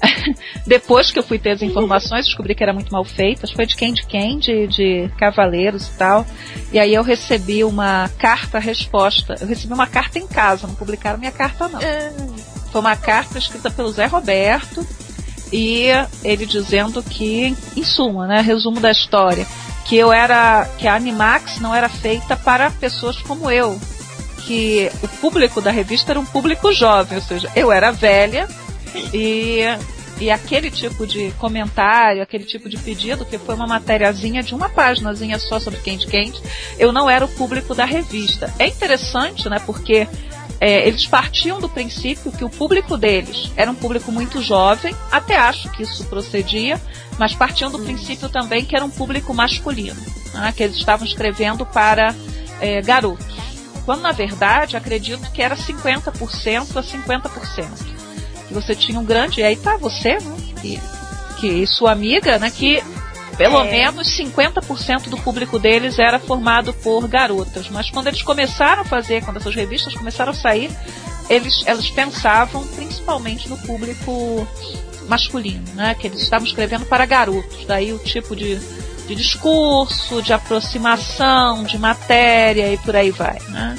Depois que eu fui ter as informações, descobri que era muito mal feita. Foi de Candy Candy, de Cavaleiros e tal. E aí eu recebi uma carta-resposta. Eu recebi uma carta em casa, não publicaram minha carta não. Foi uma carta escrita pelo Zé Roberto. E ele dizendo que, em suma, né, resumo da história, que eu era, que a Animax não era feita para pessoas como eu, que o público da revista era um público jovem, ou seja, eu era velha e, e aquele tipo de comentário, aquele tipo de pedido, que foi uma matériazinha de uma páginazinha só sobre Candy Candy, eu não era o público da revista. É interessante, né, porque É, eles partiam do princípio que o público deles era um público muito jovem, até acho que isso procedia, mas partiam do princípio também que era um público masculino, né, que eles estavam escrevendo para é, garotos, quando na verdade acredito que era cinquenta por cento a cinquenta por cento, que você tinha um grande, e aí tá você, né, que, que sua amiga, né, que pelo é. menos cinquenta por cento do público deles era formado por garotas. Mas quando eles começaram a fazer, quando essas revistas começaram a sair, eles, eles pensavam principalmente no público masculino, né? Que eles estavam escrevendo para garotos. Daí o tipo de, de discurso, de aproximação, de matéria e por aí vai, né?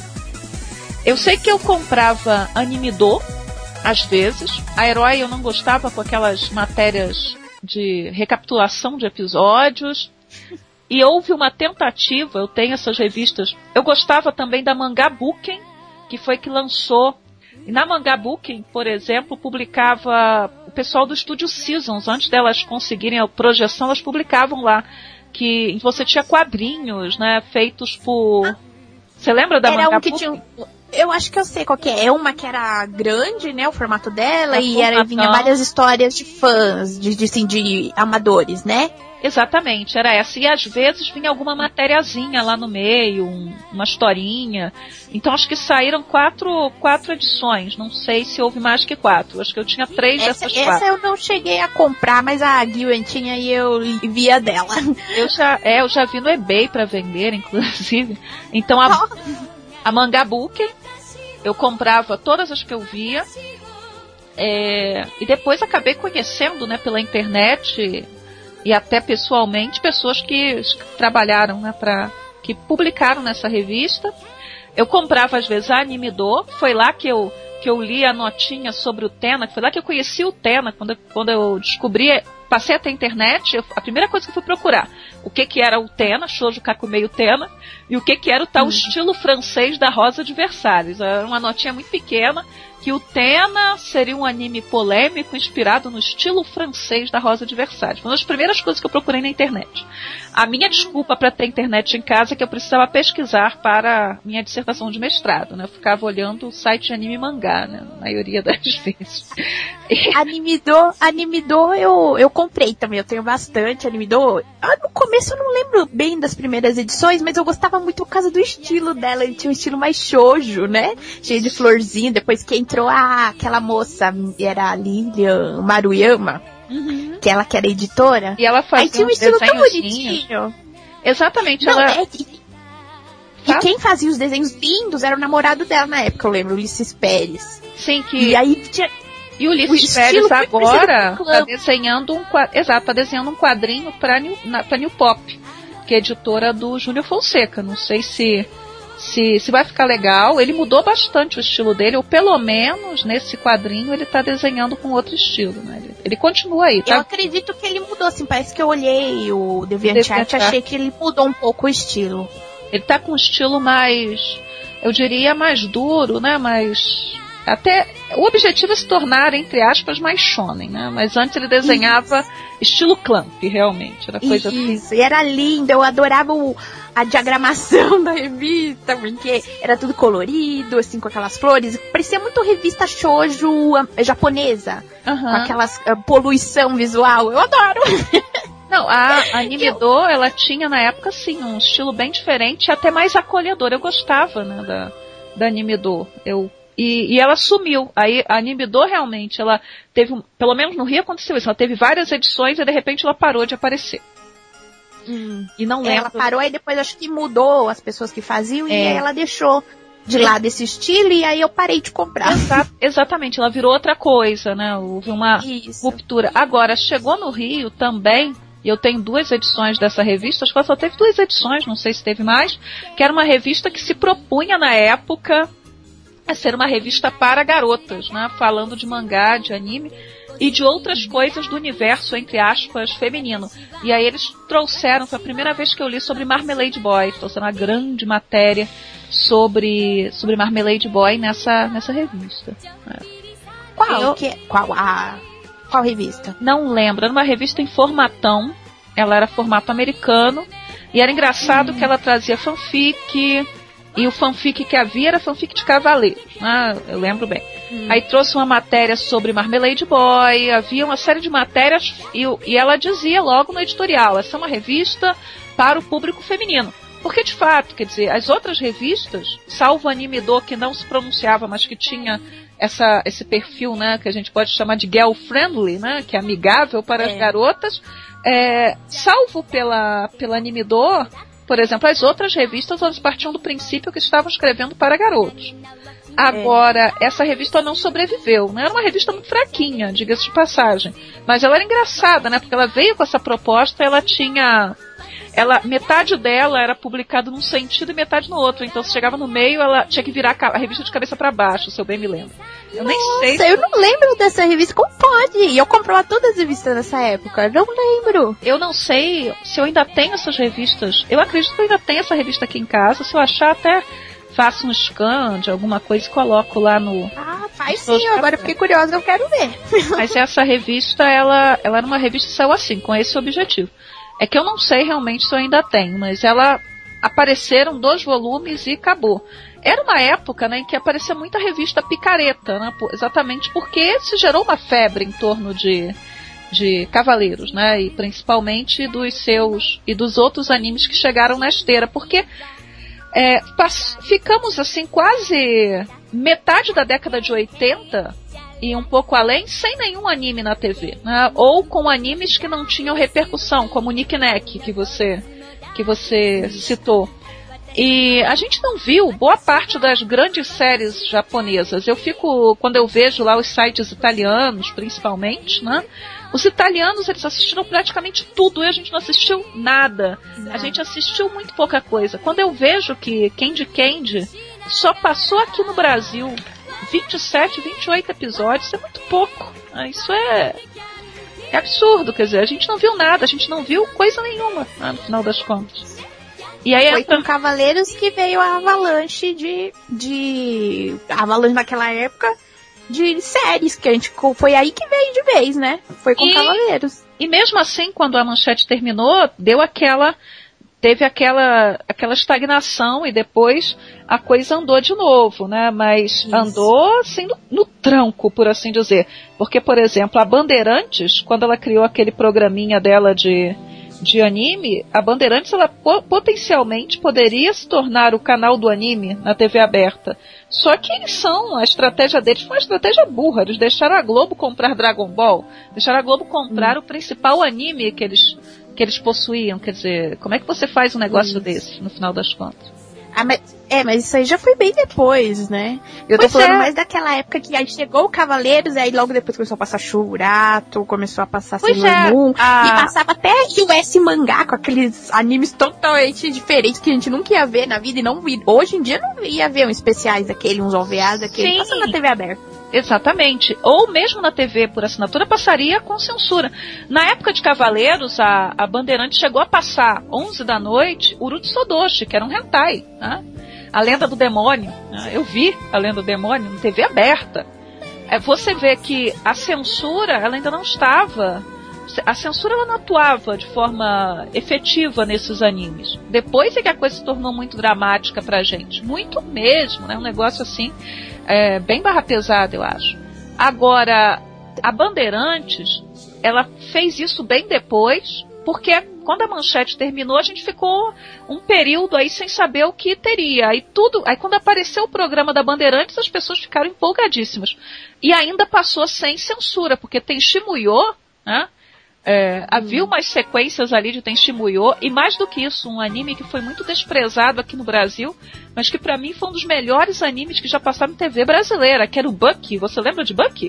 Eu sei que eu comprava Anime-Do, às vezes. A Herói eu não gostava com aquelas matérias de recapitulação de episódios, e houve uma tentativa, eu tenho essas revistas, eu gostava também da Mangá Booking, que foi que lançou, e na Mangá Booking, por exemplo, publicava o pessoal do estúdio Seasons, antes delas conseguirem a projeção, elas publicavam lá, que você tinha quadrinhos, né, feitos por... Você lembra da Era Mangá um que Booking? Tinha... Eu acho que eu sei qual que é. É uma que era grande, né? O formato dela. É, e era, vinha várias histórias de fãs, de, de, assim, de amadores, né? Exatamente, era essa. E às vezes vinha alguma matériazinha lá no meio, um, uma historinha. Então acho que saíram quatro, quatro edições. Não sei se houve mais que quatro. Acho que eu tinha três essa, dessas quatro. Essa eu não cheguei a comprar, mas a Gillian tinha e eu via dela. Eu já, é, eu já vi no eBay pra vender, inclusive. Então a, a Manga Book, eu comprava todas as que eu via. É, e depois acabei conhecendo, né, pela internet e até pessoalmente pessoas que trabalharam, né, pra, que publicaram nessa revista. Eu comprava às vezes a Animidô, foi lá que eu, que eu li a notinha sobre o Tena, foi lá que eu conheci o Tena, quando, eu, quando eu descobri, passei até a internet, eu, a primeira coisa que eu fui procurar, o que que era o Tena, Shoujo Kakumei Tena, e o que que era o tal hum. estilo francês da Rosa de Versalhes. Era uma notinha muito pequena, que o Tena seria um anime polêmico inspirado no estilo francês da Rosa de Versalhes. Foi uma das primeiras coisas que eu procurei na internet. A minha desculpa para ter internet em casa é que eu precisava pesquisar para minha dissertação de mestrado, né? Eu ficava olhando o site de anime e mangá, né? Na maioria das vezes. Animidô, Animidô eu, eu comprei também, eu tenho bastante Animidô. Ah, no começo eu não lembro bem das primeiras edições, mas eu gostava muito por causa do estilo dela. Ele tinha um estilo mais shoujo, né? Cheio de florzinha. Depois que entrou a, aquela moça, era a Lilian Maruyama, uhum. que ela que era editora. E ela fazia Aí tinha um estilo tão bonitinho. Exatamente. Não, ela... é, e, e quem fazia os desenhos lindos era o namorado dela na época, eu lembro, Ulisses Pérez. Sim, que... E aí tinha... E o Ulisses Pérez agora tá desenhando um quadrinho, exato, tá desenhando um quadrinho pra New, na, pra New Pop, que é editora do Júnior Fonseca. Não sei se, se, se vai ficar legal. Ele mudou bastante o estilo dele, ou pelo menos nesse quadrinho ele tá desenhando com outro estilo, né? Ele, ele continua aí, tá? Eu acredito que ele mudou, assim, parece que eu olhei o DeviantArt e achei que ele mudou um pouco o estilo. Ele tá com um estilo mais, eu diria, mais duro, né? Mais... Até o objetivo é se tornar, entre aspas, mais shonen, né? Mas antes ele desenhava Isso. estilo Clamp, realmente. Era coisa Isso, assim. E era lindo, eu adorava o, a diagramação da revista, porque era tudo colorido, assim, com aquelas flores. Parecia muito revista shoujo japonesa, uhum. com aquelas uh, poluição visual. Eu adoro! Não, a, a Animidô, ela tinha na época, assim, um estilo bem diferente, até mais acolhedor. Eu gostava, né, da, da Animidô. Eu E, e ela sumiu. Aí a Animidô realmente, ela teve, pelo menos no Rio aconteceu isso, ela teve várias edições e de repente ela parou de aparecer. Hum. E não lembro. Ela parou e depois acho que mudou as pessoas que faziam é. e aí ela deixou de lado esse estilo e aí eu parei de comprar. Exa- exatamente, ela virou outra coisa, né? Houve uma isso. ruptura. Agora, chegou no Rio também, e eu tenho duas edições dessa revista, acho que ela só teve duas edições, não sei se teve mais, que era uma revista que se propunha na época a ser uma revista para garotas, né? Falando de mangá, de anime e de outras coisas do universo, entre aspas, feminino. E aí eles trouxeram, foi a primeira vez que eu li sobre Marmalade Boy, trouxeram uma grande matéria sobre, sobre Marmalade Boy nessa, nessa revista. É. Qual? Eu, que, qual, a, qual revista? Não lembro, era uma revista em formatão, ela era formato americano, e era engraçado hum. que ela trazia fanfic. E o fanfic que havia era fanfic de Cavaleiros, né? Eu lembro bem. Hum. Aí trouxe uma matéria sobre Marmalade Boy, havia uma série de matérias, e, e ela dizia logo no editorial, essa é uma revista para o público feminino. Porque, de fato, quer dizer, as outras revistas, salvo a Animidô, que não se pronunciava, mas que tinha essa, esse perfil, né, que a gente pode chamar de girl friendly, né, que é amigável para é. as garotas, é, salvo pela, pela Animidô, por exemplo, as outras revistas, elas partiam do princípio que estavam escrevendo para garotos. Agora, é. essa revista não sobreviveu, né? Era uma revista muito fraquinha, diga-se de passagem. Mas ela era engraçada, né? Porque ela veio com essa proposta, ela tinha... Ela, metade dela era publicada num sentido e metade no outro. Então, se chegava no meio, ela tinha que virar a revista de cabeça para baixo, se eu bem me lembro. Eu Nossa, nem sei. Se... eu não lembro dessa revista. Como pode? E eu comprava todas as revistas nessa época. Não lembro. Eu não sei se eu ainda tenho essas revistas. Eu acredito que eu ainda tenho essa revista aqui em casa. Se eu achar, até faço um scan de alguma coisa e coloco lá no... Ah, faz sim. Agora eu fiquei curiosa, eu quero ver. Mas essa revista, ela, ela era uma revista que saiu assim, com esse objetivo. É que eu não sei realmente se eu ainda tenho, mas ela apareceram dois volumes e acabou. Era uma época, né, em que aparecia muita revista picareta, né, exatamente porque se gerou uma febre em torno de, de Cavaleiros, né? E principalmente dos seus e dos outros animes que chegaram na esteira, porque é, pass- ficamos assim quase metade da década de oitenta e um pouco além sem nenhum anime na T V, né? Ou com animes que não tinham repercussão, como o Nick Nack que você que você citou. E a gente não viu boa parte das grandes séries japonesas. Eu fico, quando eu vejo lá os sites italianos, principalmente, né? Os italianos, eles assistiram praticamente tudo e a gente não assistiu nada. Não. A gente assistiu muito pouca coisa. Quando eu vejo que Candy Candy só passou aqui no Brasil vinte e sete, vinte e oito episódios, isso é muito pouco. Isso é, é absurdo, quer dizer, a gente não viu nada, a gente não viu coisa nenhuma, né, no final das contas. E aí foi entra... com Cavaleiros que veio a avalanche de, de... A avalanche naquela época de séries, que a gente... Foi aí que veio de vez, né? Foi com e, Cavaleiros. E mesmo assim, quando a Manchete terminou, deu aquela... Teve aquela, aquela estagnação e depois a coisa andou de novo, né? Mas Isso. andou assim no, no tranco, por assim dizer. Porque, por exemplo, a Bandeirantes, quando ela criou aquele programinha dela de... de anime, a Bandeirantes ela po- potencialmente poderia se tornar o canal do anime na T V aberta. Só que eles são, a estratégia deles foi uma estratégia burra. Eles deixaram a Globo comprar Dragon Ball, deixaram a Globo comprar hum. o principal anime que eles, que eles possuíam. Quer dizer, como é que você faz um negócio isso. desse, no final das contas? Ah, mas, é, mas isso aí já foi bem depois, né? Eu pois tô falando é. mais daquela época que aí chegou o Cavaleiros, aí logo depois começou a passar Shurato, começou a passar Sailor é. Moon, ah. e passava até U S Mangá, com aqueles animes totalmente diferentes que a gente nunca ia ver na vida e não vi. Hoje em dia não ia ver uns especiais daquele, uns O V As daquele, passando na T V aberta. Exatamente. Ou mesmo na T V por assinatura passaria com censura. Na época de Cavaleiros, a, a Bandeirantes chegou a passar onze da noite Urutsu Sodoshi, que era um hentai, né? A Lenda do Demônio, né? Eu vi a Lenda do Demônio na T V aberta. É, você vê que a censura, ela ainda não estava... A censura ela não atuava de forma efetiva nesses animes. Depois é que a coisa se tornou muito dramática pra gente. Muito mesmo, né? Um negócio assim, é, bem barra pesada, eu acho. Agora, a Bandeirantes, ela fez isso bem depois, porque quando a Manchete terminou, a gente ficou um período aí sem saber o que teria. Aí tudo, aí quando apareceu o programa da Bandeirantes, as pessoas ficaram empolgadíssimas. E ainda passou sem censura, porque tem Shimuyo, né? É, hum. Havia umas sequências ali de Tenchi Muyo, e mais do que isso, um anime que foi muito desprezado aqui no Brasil, mas que pra mim foi um dos melhores animes que já passaram em T V brasileira, que era o Bucky. Você lembra de Bucky?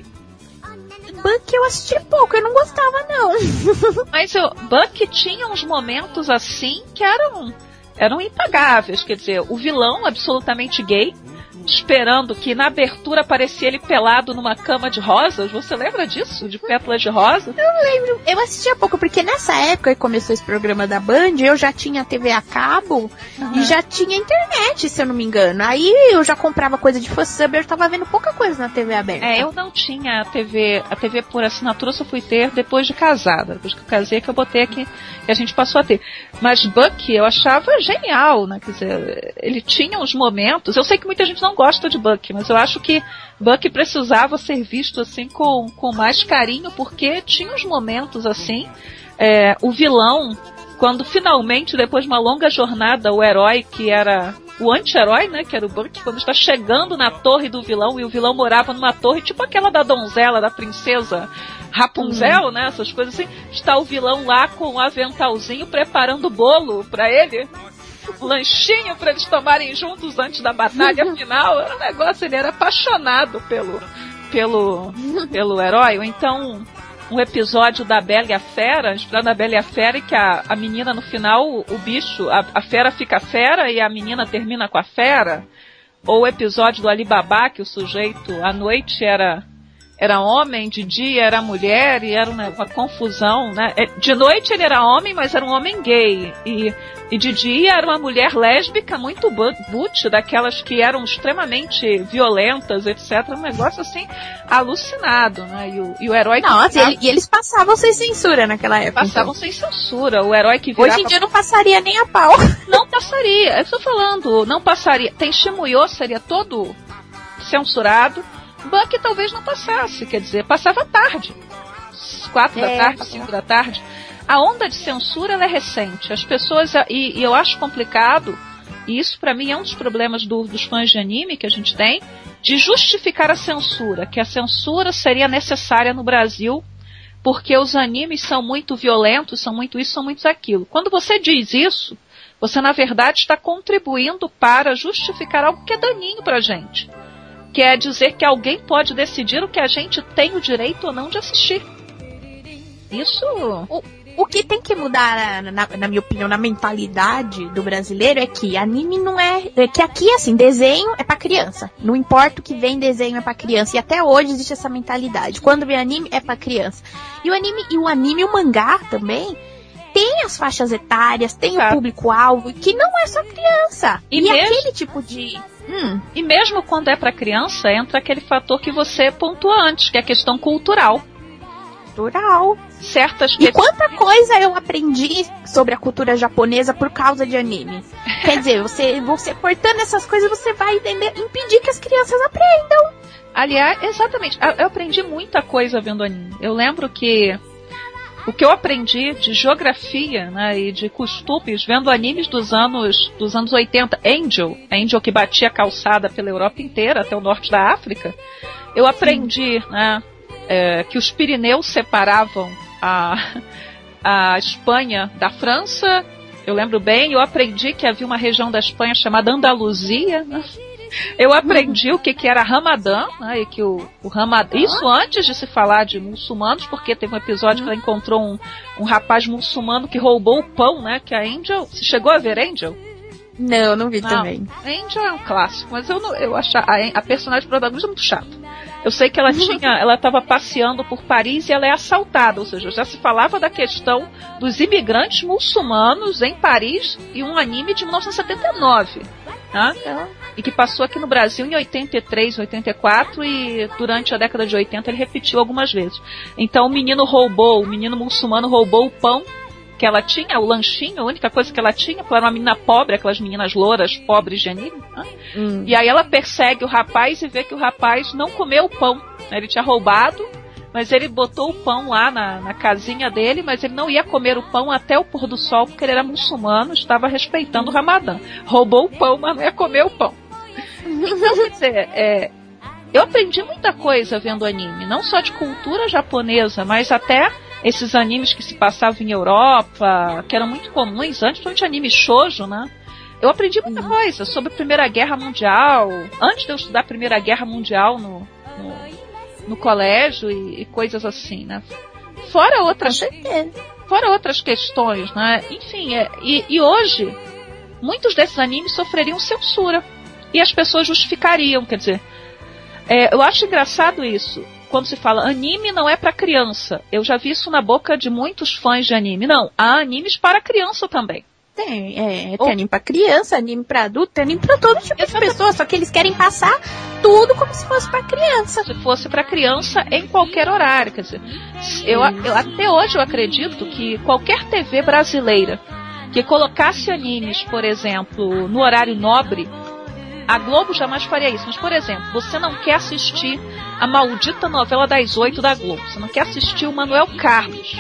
Bucky eu assisti pouco, eu não gostava não. Mas o Bucky tinha uns momentos assim que eram, eram impagáveis, quer dizer, o vilão absolutamente gay, esperando que na abertura aparecia ele pelado numa cama de rosas. Você lembra disso? De pétalas de rosa? Eu lembro. Eu assistia pouco, porque nessa época que começou esse programa da Band, eu já tinha T V a cabo uhum. e já tinha internet, se eu não me engano. Aí eu já comprava coisa de fã-sub, eu tava vendo pouca coisa na T V aberta. É, eu não tinha a T V, a T V por assinatura, eu só fui ter depois de casada. Depois que eu casei que eu botei aqui, que a gente passou a ter. Mas Bucky eu achava genial, né? Quer dizer, ele tinha uns momentos, eu sei que muita gente não gosta de Bucky, mas eu acho que Bucky precisava ser visto assim com, com mais carinho, porque tinha uns momentos assim, é, o vilão, quando finalmente, depois de uma longa jornada, o herói que era o anti-herói, né, que era o Bucky, quando está chegando na torre do vilão, e o vilão morava numa torre tipo aquela da donzela, da princesa Rapunzel, uhum. né, essas coisas assim, está o vilão lá com um aventalzinho preparando o bolo pra ele, um lanchinho pra eles tomarem juntos antes da batalha final. Era um negócio, ele era apaixonado pelo, pelo, pelo herói. Ou então, um episódio da Bela e a Fera, inspirado na Bela e a Fera, e que a, a menina no final, o, o bicho, a, a fera fica fera e a menina termina com a fera. Ou o episódio do Alibaba, que o sujeito à noite era... era homem, de dia era mulher, e era uma, uma confusão, né? De noite ele era homem, mas era um homem gay, e, e de dia era uma mulher lésbica muito butch, daquelas que eram extremamente violentas, etcétera. Um negócio assim, alucinado, né? E o, e o herói que Nossa, virava... e, e eles passavam sem censura naquela época. Passavam então. sem censura. O herói que virava... Hoje em dia não passaria nem a pau. Não passaria, eu estou falando, não passaria. Tem Shimuyo, seria todo censurado. Bucky talvez não passasse, quer dizer, passava tarde. isso, quatro É, da tarde, cinco da tarde. A onda de censura ela é recente. As pessoas, e, e eu acho complicado, e isso pra mim é um dos problemas do, dos fãs de anime que a gente tem, de justificar a censura, que a censura seria necessária no Brasil, porque os animes são muito violentos, são muito isso, são muito aquilo. Quando você diz isso, você na verdade está contribuindo para justificar algo que é daninho pra gente. Que é dizer que alguém pode decidir o que a gente tem o direito ou não de assistir. Isso... O, o que tem que mudar, na, na, na minha opinião, na mentalidade do brasileiro é que anime não é... é que aqui, assim, desenho é pra criança. Não importa o que vem, desenho é pra criança. E até hoje existe essa mentalidade. Quando vem anime, é pra criança. E o anime e o, anime, o mangá também tem as faixas etárias, tem claro. O público-alvo, que não é só criança. E, e mesmo... aquele tipo de... Hum. E mesmo quando é pra criança, entra aquele fator que você pontuou antes, que é a questão cultural. Cultural. Certas e quanta coisa eu aprendi sobre a cultura japonesa por causa de anime. Quer dizer, você, você cortando essas coisas, você vai entender, impedir que as crianças aprendam. Aliás, exatamente. Eu aprendi muita coisa vendo anime. Eu lembro que o que eu aprendi de geografia, né, e de costumes vendo animes dos anos, dos anos oitenta, Angel, Angel que batia a calçada pela Europa inteira, até o norte da África, eu aprendi, né, é, que os Pirineus separavam a, a Espanha da França. Eu lembro bem, eu aprendi que havia uma região da Espanha chamada Andaluzia, né? Eu aprendi o que, que era Ramadã, né, e que o, o Ramadã, isso antes de se falar de muçulmanos, porque teve um episódio que ela encontrou um, um rapaz muçulmano que roubou o pão, né, que a Angel, você chegou a ver Angel? Não, não vi não, também. Angel é um clássico, mas eu, não, eu acho a, a personagem protagonista muito chata. Eu sei que ela tinha, ela estava passeando por Paris e ela é assaltada, ou seja, já se falava da questão dos imigrantes muçulmanos em Paris e um anime de mil novecentos e setenta e nove, né? E que passou aqui no Brasil em oitenta e três, oitenta e quatro e durante a década de oitenta ele repetiu algumas vezes. Então o menino roubou, o menino muçulmano roubou o pão que ela tinha, o lanchinho, a única coisa que ela tinha, porque ela era uma menina pobre, aquelas meninas louras, pobres de anime, né? Hum. E aí ela persegue o rapaz e vê que o rapaz não comeu o pão, né? Ele tinha roubado, mas ele botou o pão lá na, na casinha dele, mas ele não ia comer o pão até o pôr do sol, porque ele era muçulmano, estava respeitando o Ramadã. Roubou o pão, mas não ia comer o pão. Então, quer dizer, é, eu aprendi muita coisa vendo anime, não só de cultura japonesa, mas até esses animes que se passavam em Europa, que eram muito comuns antes, principalmente anime shoujo, né? Eu aprendi muita uhum. coisa sobre a Primeira Guerra Mundial, antes de eu estudar a Primeira Guerra Mundial no, no, no colégio e, e coisas assim, né? Fora outras, fora outras questões, né? Enfim, é, e, e hoje, muitos desses animes sofreriam censura. E as pessoas justificariam, quer dizer, é, eu acho engraçado isso. Quando se fala anime não é para criança, eu já vi isso na boca de muitos fãs de anime. Não, há animes para criança também. Tem, é, tem Ou... anime para criança, anime para adulto, tem anime para todo tipo Exatamente. de pessoa, só que eles querem passar tudo como se fosse para criança. Se fosse para criança em qualquer horário, quer dizer, eu, eu, até hoje eu acredito que qualquer T V brasileira que colocasse animes, por exemplo, no horário nobre, a Globo jamais faria isso. Mas, por exemplo, você não quer assistir a maldita novela das oito da Globo. Você não quer assistir o Manuel Carlos.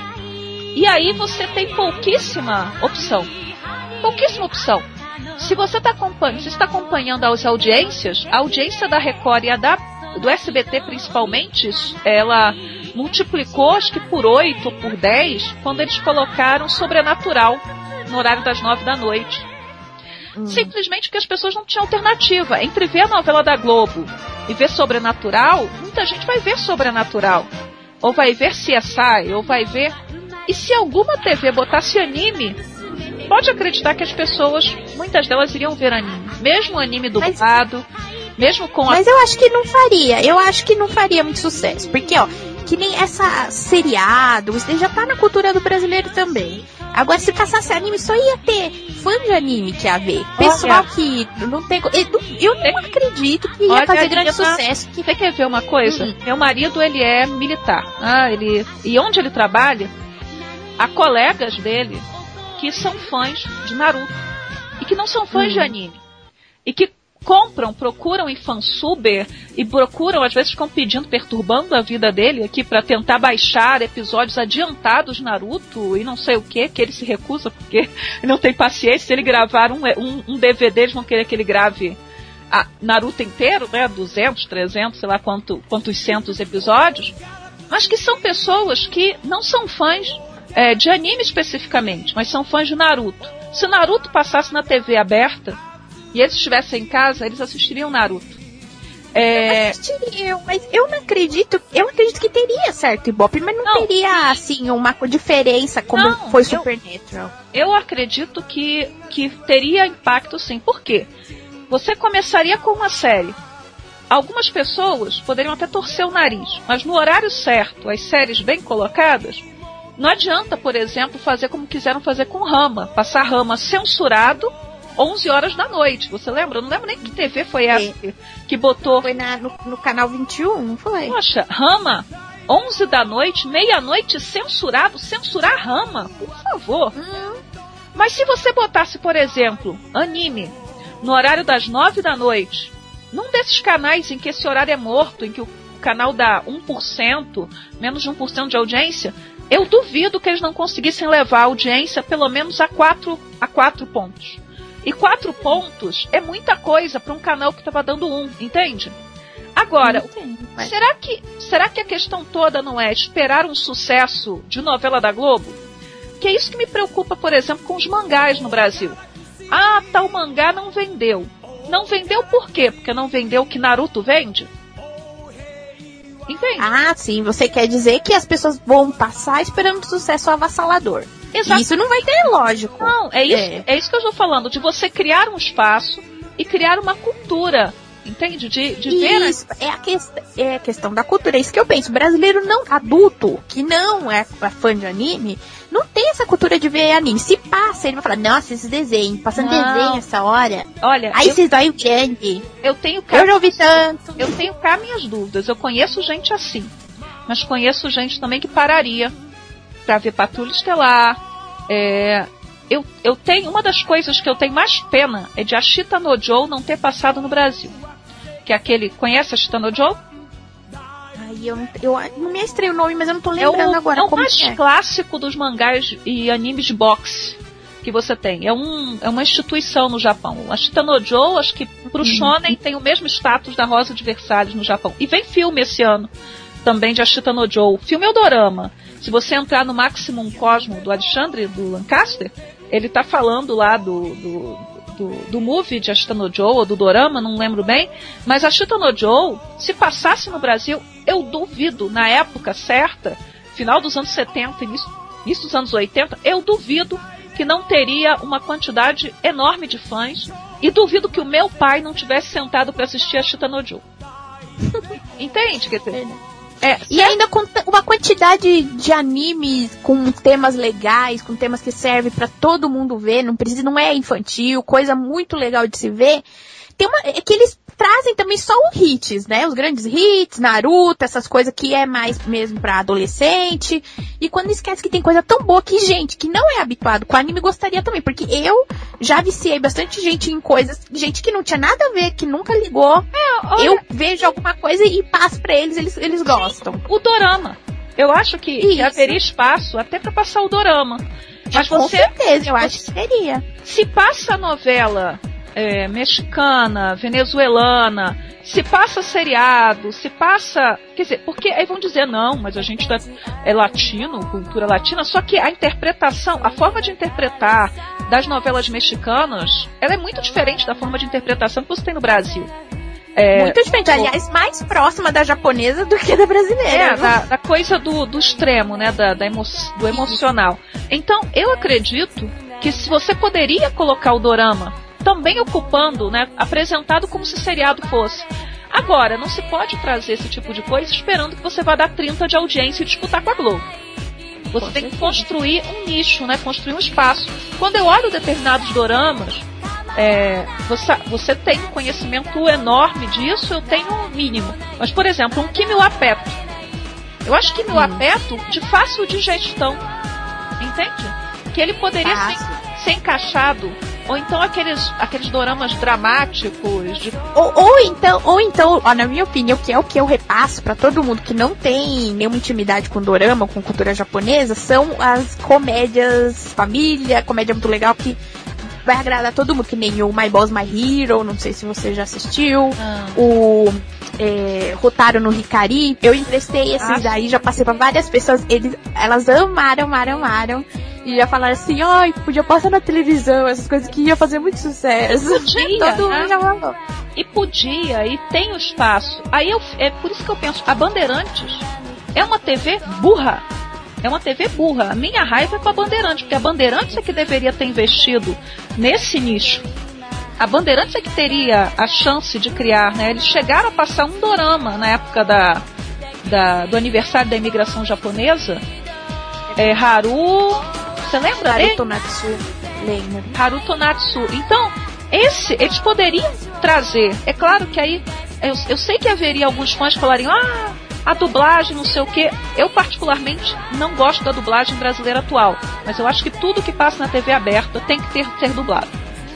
E aí você tem pouquíssima opção. Pouquíssima opção. Se você está acompanhando, se está acompanhando as audiências, a audiência da Record e a da, do S B T principalmente, ela multiplicou acho que por oito ou por dez quando eles colocaram Sobrenatural no horário das nove da noite. Hum. Simplesmente porque as pessoas não tinham alternativa. Entre ver a novela da Globo e ver Sobrenatural, muita gente vai ver Sobrenatural. Ou vai ver C S I, ou vai ver... E se alguma T V botasse anime, pode acreditar que as pessoas, muitas delas iriam ver anime. Mesmo anime dublado, mas, mesmo com... Mas a... eu acho que não faria. Eu acho que não faria muito sucesso. Porque, ó, que nem essa seriado, isso já tá na cultura do brasileiro também. Agora, se passasse anime, só ia ter fã de anime que ia ver. Pessoal Olha. que não tem... Eu não acredito que ia Olha, fazer grande sucesso. Que... Você quer ver uma coisa? Uhum. Meu marido, ele é militar. Ah, ele... E onde ele trabalha, há colegas dele que são fãs de Naruto. E que não são fãs uhum. de anime. E que compram, procuram em fansuber e procuram, às vezes ficam pedindo, perturbando a vida dele aqui para tentar baixar episódios adiantados de Naruto e não sei o que, que ele se recusa porque não tem paciência. Se ele gravar um, um, um D V D, eles vão querer que ele grave a Naruto inteiro, né, duzentos, trezentos, sei lá quanto, quantos centos episódios, mas que são pessoas que não são fãs é, de anime especificamente, mas são fãs de Naruto. Se Naruto passasse na T V aberta e eles estivessem em casa, eles assistiriam Naruto. É... Assistiriam, mas eu não acredito, eu acredito que teria certo Ibope, mas não, não teria, assim, uma diferença como não, foi Supernatural. Eu, eu acredito que, que teria impacto sim. Por quê? Você começaria com uma série. Algumas pessoas poderiam até torcer o nariz, mas no horário certo, as séries bem colocadas, não adianta, por exemplo, fazer como quiseram fazer com Rama, passar Rama censurado onze horas da noite. Você lembra? Eu não lembro nem que T V foi essa que, que botou... Foi na, no, no canal vinte e um, não foi? Poxa, Rama, onze da noite, meia-noite, censurado. Censurar Rama, por favor. Hum. Mas se você botasse, por exemplo, anime no horário das nove da noite, num desses canais em que esse horário é morto, em que o canal dá um por cento, menos de um por cento de audiência, eu duvido que eles não conseguissem levar a audiência pelo menos a quatro, a quatro pontos. E quatro pontos é muita coisa para um canal que estava dando um, entende? Agora, Entendi, mas... será, que, será que a questão toda não é esperar um sucesso de novela da Globo? Que é isso que me preocupa, por exemplo, com os mangás no Brasil. Ah, tal mangá não vendeu. Não vendeu por quê? Porque não vendeu o que Naruto vende? Entende? Ah, sim. Você quer dizer que as pessoas vão passar esperando sucesso avassalador. Exato. Isso não vai ter, lógico. Não, é isso, é. é isso que eu estou falando, de você criar um espaço e criar uma cultura, entende? De, de ver... Isso, é a, que, é a questão da cultura, é isso que eu penso. O brasileiro não, adulto, que não é fã de anime, não tem essa cultura de ver anime. Se passa, ele vai falar, nossa, esses desenhos, passando não. desenho essa hora. Olha, aí eu, vocês dão o grande. Eu tenho cá, Eu já ouvi tanto. Eu tenho cá minhas dúvidas. Eu conheço gente assim, mas conheço gente também que pararia pra ver Patrulha Estelar. É, eu, eu tenho, uma das coisas que eu tenho mais pena é de Ashita no Joe não ter passado no Brasil. Que é aquele, conhece Ashita no Joe? Ai, eu, eu não me estranho o nome, mas eu não tô lembrando é o, agora. É o como mais é. clássico dos mangás e animes de boxe que você tem. É, um, é uma instituição no Japão. Ashita no Joe, acho que pro shonen tem o mesmo status da Rosa de Versalhes no Japão. E vem filme esse ano também de Ashita no Joe. O filme é o dorama. Se você entrar no Maximum Cosmo do Alexandre, do Lancaster, ele tá falando lá do, do, do, do movie de Ashita no Joe, ou do dorama, não lembro bem, mas Ashita no Joe, se passasse no Brasil, eu duvido, na época certa, final dos anos setenta, início, início dos anos oitenta, eu duvido que não teria uma quantidade enorme de fãs, e duvido que o meu pai não tivesse sentado para assistir Ashita no Joe. Entende, quer dizer? É, e ainda com uma quantidade de animes com temas legais, com temas que servem pra todo mundo ver, não precisa, não é infantil, coisa muito legal de se ver. Tem uma, é que eles trazem também só os hits, né? Os grandes hits, Naruto, essas coisas que é mais mesmo pra adolescente. E quando esquece que tem coisa tão boa que gente que não é habituado com anime gostaria também. Porque eu já viciei bastante gente em coisas, gente que não tinha nada a ver, que nunca ligou. É, olha, eu vejo alguma coisa e passo pra eles, eles, eles gostam. O dorama. Eu acho que, que haveria espaço até pra passar o dorama. Mas com você, certeza, eu acho que seria. Se passa a novela... É, mexicana, venezuelana, se passa seriado, se passa... Quer dizer, porque aí vão dizer, não, mas a gente é latino, cultura latina, só que a interpretação, a forma de interpretar das novelas mexicanas, ela é muito diferente da forma de interpretação que você tem no Brasil. É, muito diferente, aliás, mais próxima da japonesa do que da brasileira. É, da, da coisa do, do extremo, né, da, da emo, do emocional. Então, eu acredito que se você poderia colocar o dorama também ocupando, né, apresentado como se seriado fosse. Agora, não se pode trazer esse tipo de coisa esperando que você vá dar trinta de audiência e disputar com a Globo. Você tem que construir um nicho, né, construir um espaço. Quando eu olho determinados doramas, é, você, você tem um conhecimento enorme disso, eu tenho um mínimo. Mas, por exemplo, um Kimi wa Petto. Eu acho que Kimi wa Petto de fácil digestão. Entende? Que ele poderia ser, ser encaixado Ou então aqueles, aqueles doramas dramáticos de... ou, ou então, ou então, ó, na minha opinião, que é o que eu repasso pra todo mundo que não tem nenhuma intimidade com dorama, com cultura japonesa, são as comédias família, comédia muito legal que vai agradar todo mundo, que nem o My Boss, My Hero, não sei se você já assistiu, ah. o é, Hotaru no Hikari, eu emprestei esses ah, aí, já passei pra várias pessoas, eles, elas amaram, amaram, amaram, e já falaram assim, ai, oh, podia passar na televisão, essas coisas que ia fazer muito sucesso. Podia, todo mundo já falou. E podia, e tem o espaço. Aí eu, é por isso que eu penso, a Bandeirantes é uma T V burra. É uma T V burra. A minha raiva é com a Bandeirantes, porque a Bandeirantes é que deveria ter investido nesse nicho. A Bandeirantes é que teria a chance de criar, né? Eles chegaram a passar um dorama na época da, da, do aniversário da imigração japonesa. É, Haru... Você lembra Haru dele? Tonatsu. Lembro. Haru Tonatsu. Então, esse, eles poderiam trazer. É claro que aí, eu, eu sei que haveria alguns fãs que falariam, ah, a dublagem, não sei o quê. Eu, particularmente, não gosto da dublagem brasileira atual. Mas eu acho que tudo que passa na T V aberta tem que ter, ser dublado.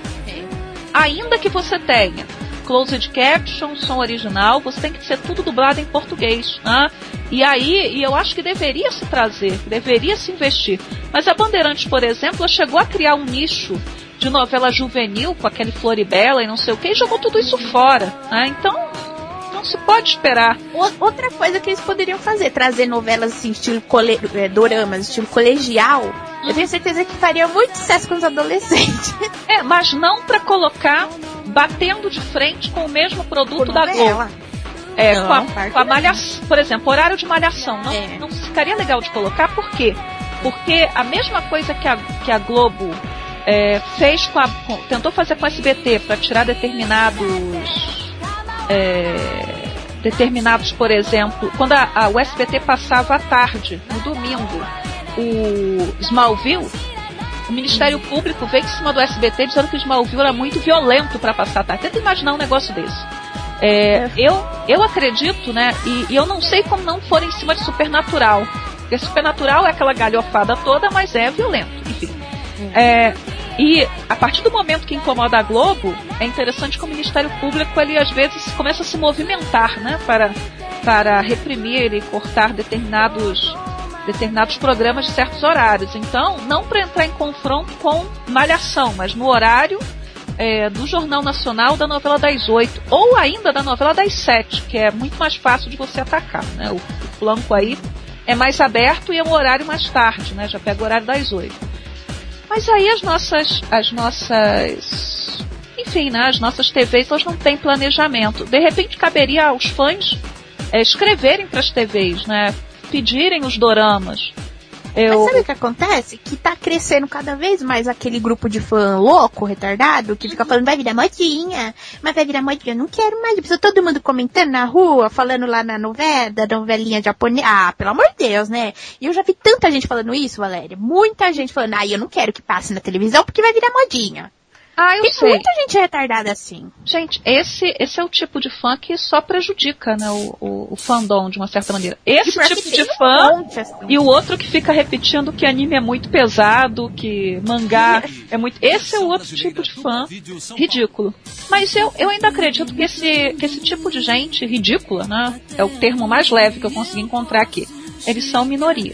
Ainda que você tenha closed caption, som original, você tem que ser tudo dublado em português, né? E aí, e eu acho que deveria se trazer, deveria se investir. Mas a Bandeirantes, por exemplo, chegou a criar um nicho de novela juvenil com aquele Floribela e não sei o que, e jogou tudo isso fora, né? Então, não se pode esperar. Outra coisa que eles poderiam fazer, trazer novelas assim, estilo cole... é, doramas, estilo colegial, hum. eu tenho certeza que faria muito sucesso com os adolescentes. É, mas não para colocar batendo de frente com o mesmo produto Por da novela. Globo. É, não, com a, com a malhação, por exemplo, horário de malhação. Não, é. não ficaria legal de colocar, por quê? Porque a mesma coisa que a, que a Globo é, fez com a, com, tentou fazer com a S B T para tirar determinados é, determinados, por exemplo, quando a, a, o S B T passava à tarde, no domingo, o Smallville, o Ministério Público veio em cima do S B T dizendo que o Smallville era muito violento para passar à tarde. Tenta imaginar um negócio desse. É, eu, eu acredito, né, e, e eu não sei como não for em cima de Supernatural. Porque Supernatural é aquela galhofada toda, mas é violento, enfim. É, e a partir do momento que incomoda a Globo, é interessante que o Ministério Público, ele às vezes começa a se movimentar, né, para, para reprimir e cortar determinados, determinados programas de certos horários. Então, não para entrar em confronto com Malhação, mas no horário É, do Jornal Nacional, da novela das oito, ou ainda da novela das sete, que é muito mais fácil de você atacar, né? O, o flanco aí é mais aberto e é um horário mais tarde, né? Já pega o horário das oito. Mas aí as nossas, as nossas, enfim, né? As nossas T Vs, elas não têm planejamento. De repente caberia aos fãs é, escreverem para as T Vs, né? Pedirem os doramas. Eu... Mas sabe o que acontece? Que tá crescendo cada vez mais aquele grupo de fã louco, retardado, que fica falando, vai virar modinha, mas vai virar modinha, eu não quero mais. Precisa todo mundo comentando na rua, falando lá na novela, da novelinha japonesa. Ah, pelo amor de Deus, né? E eu já vi tanta gente falando isso, Valéria. Muita gente falando, ah, eu não quero que passe na televisão porque vai virar modinha. Ah, eu Tem sei. muita gente retardada assim. Gente, esse, esse é o tipo de fã que só prejudica, né, o, o, o fandom, de uma certa maneira. Esse tipo de fã um monte, assim. E o outro que fica repetindo que anime é muito pesado, que mangá é muito... Esse é o outro tipo de fã ridículo. Mas eu, eu ainda acredito que esse, que esse tipo de gente ridícula, né, é o termo mais leve que eu consegui encontrar aqui. Eles são minoria.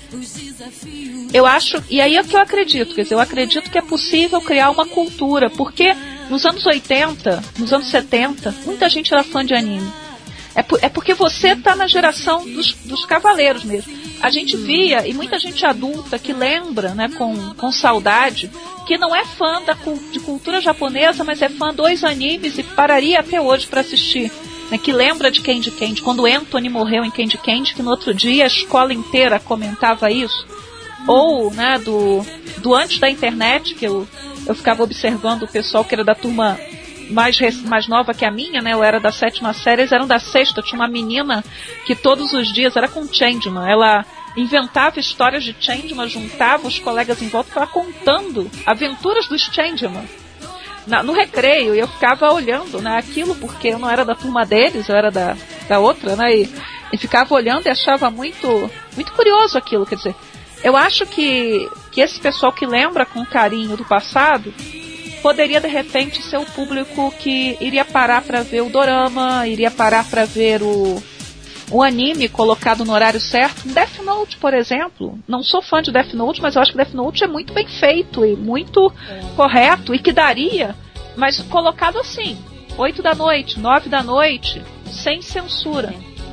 Eu acho, e aí é que eu acredito, quer dizer, eu acredito que é possível criar uma cultura, porque nos anos oitenta, nos anos setenta, muita gente era fã de anime. É, por, é porque você tá na geração dos, dos cavaleiros mesmo. A gente via, e muita gente adulta que lembra, né, com, com saudade, que não é fã da, de cultura japonesa, mas é fã dos animes e pararia até hoje para assistir. Né, que lembra de Candy Candy, quando Anthony morreu em Candy Candy, que no outro dia a escola inteira comentava isso. Ou, né, do, do antes da internet, que eu, eu ficava observando o pessoal que era da turma mais, mais nova que a minha, né, eu era da sétima série, eles eram da sexta, tinha uma menina que todos os dias, era com Changeman, ela inventava histórias de Changeman, juntava os colegas em volta e ficava contando aventuras dos Changeman. Na, no recreio, e eu ficava olhando, né, aquilo, porque eu não era da turma deles, eu era da, da outra, né, e, e ficava olhando e achava muito, muito curioso aquilo, quer dizer, eu acho que, que esse pessoal que lembra com carinho do passado poderia de repente ser o público que iria parar para ver o dorama, iria parar para ver o, o anime colocado no horário certo. Death Note, por exemplo, não sou fã de Death Note, mas eu acho que Death Note é muito bem feito e muito é. correto, e que daria, mas colocado assim, oito da noite, nove da noite, sem censura.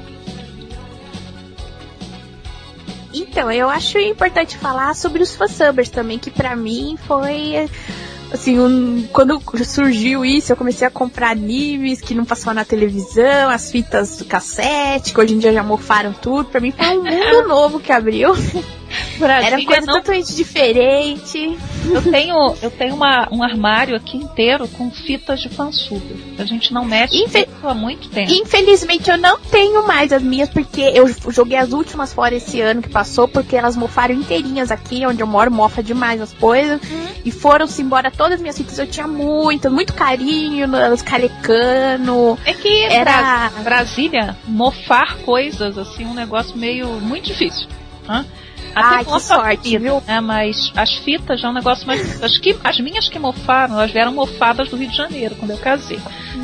Então, eu acho importante falar sobre os fansubbers também, que pra mim foi, assim, um, quando surgiu isso, eu comecei a comprar animes que não passavam na televisão, as fitas do cassete, que hoje em dia já mofaram tudo. Pra mim foi um mundo novo que abriu. Brasília, era uma coisa não... totalmente diferente. Eu tenho, eu tenho uma, um armário aqui inteiro com fitas de fansub. A gente não mexe Infe... há muito tempo. Infelizmente eu não tenho mais as minhas, porque eu joguei as últimas fora esse ano que passou, porque elas mofaram inteirinhas aqui, onde eu moro, mofa demais as coisas. Hum. E foram-se embora todas as minhas fitas. Eu tinha muito, muito carinho, os carecano. É que era Brasília, mofar coisas, assim, um negócio meio, muito difícil. Hã? Até Ai, que sorte, fita, viu? Né, mas as fitas já é um negócio mais... As, que, as minhas que mofaram, elas vieram mofadas do Rio de Janeiro, quando eu casei.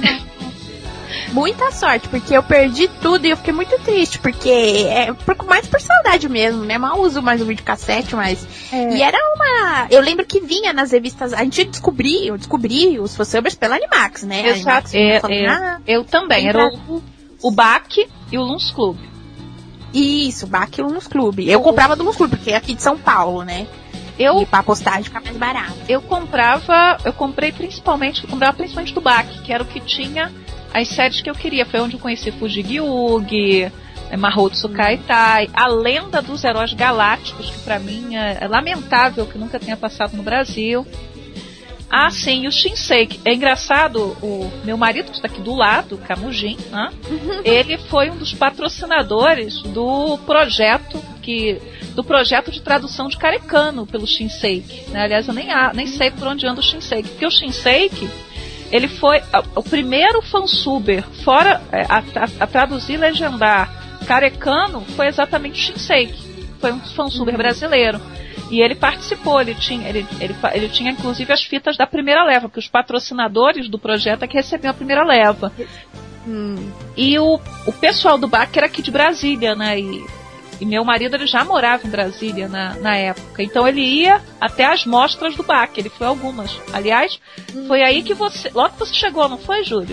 Muita sorte, porque eu perdi tudo e eu fiquei muito triste, porque é por, mais por saudade mesmo, né? Mal uso mais o videocassete, mas... É. E era uma... Eu lembro que vinha nas revistas... A gente descobri, eu descobri os fansubbers pela Animax, né? Exato. É, falando, é, ah, eu também. Era o, o B A C e o Luns Club. Isso, B A C e Lunos Clube. Eu comprava do Lunos Clube, porque é aqui de São Paulo, né? Eu, e pra postagem ficar mais barato. Eu comprava, eu comprei principalmente, eu comprava principalmente do B A C, que era o que tinha as séries que eu queria. Foi onde eu conheci Fujigyugi, Mahou Tsukai Tai, a lenda dos heróis galácticos, que pra mim é, é lamentável que nunca tenha passado no Brasil. Ah, sim, e o Shinsei. É engraçado, o meu marido que está aqui do lado, o Camujin, né? Ele foi um dos patrocinadores do projeto que, do projeto de tradução de Carecano pelo Shinsei. Né? Aliás, eu nem, nem sei por onde anda o Shinsei, porque o Shinsei, ele foi a, o primeiro fansubber fora a, a, a traduzir e legendar Carecano foi exatamente o Shinsei. Foi um fansubber brasileiro. E ele participou, ele tinha, ele, ele, ele tinha inclusive as fitas da primeira leva, porque os patrocinadores do projeto é que recebiam a primeira leva. Hum. E o, o pessoal do B A C era aqui de Brasília, né? E, e meu marido ele já morava em Brasília na, na época. Então ele ia até as mostras do B A C, ele foi algumas. Aliás, hum. foi aí que você. Logo que você chegou, não foi, Júlio?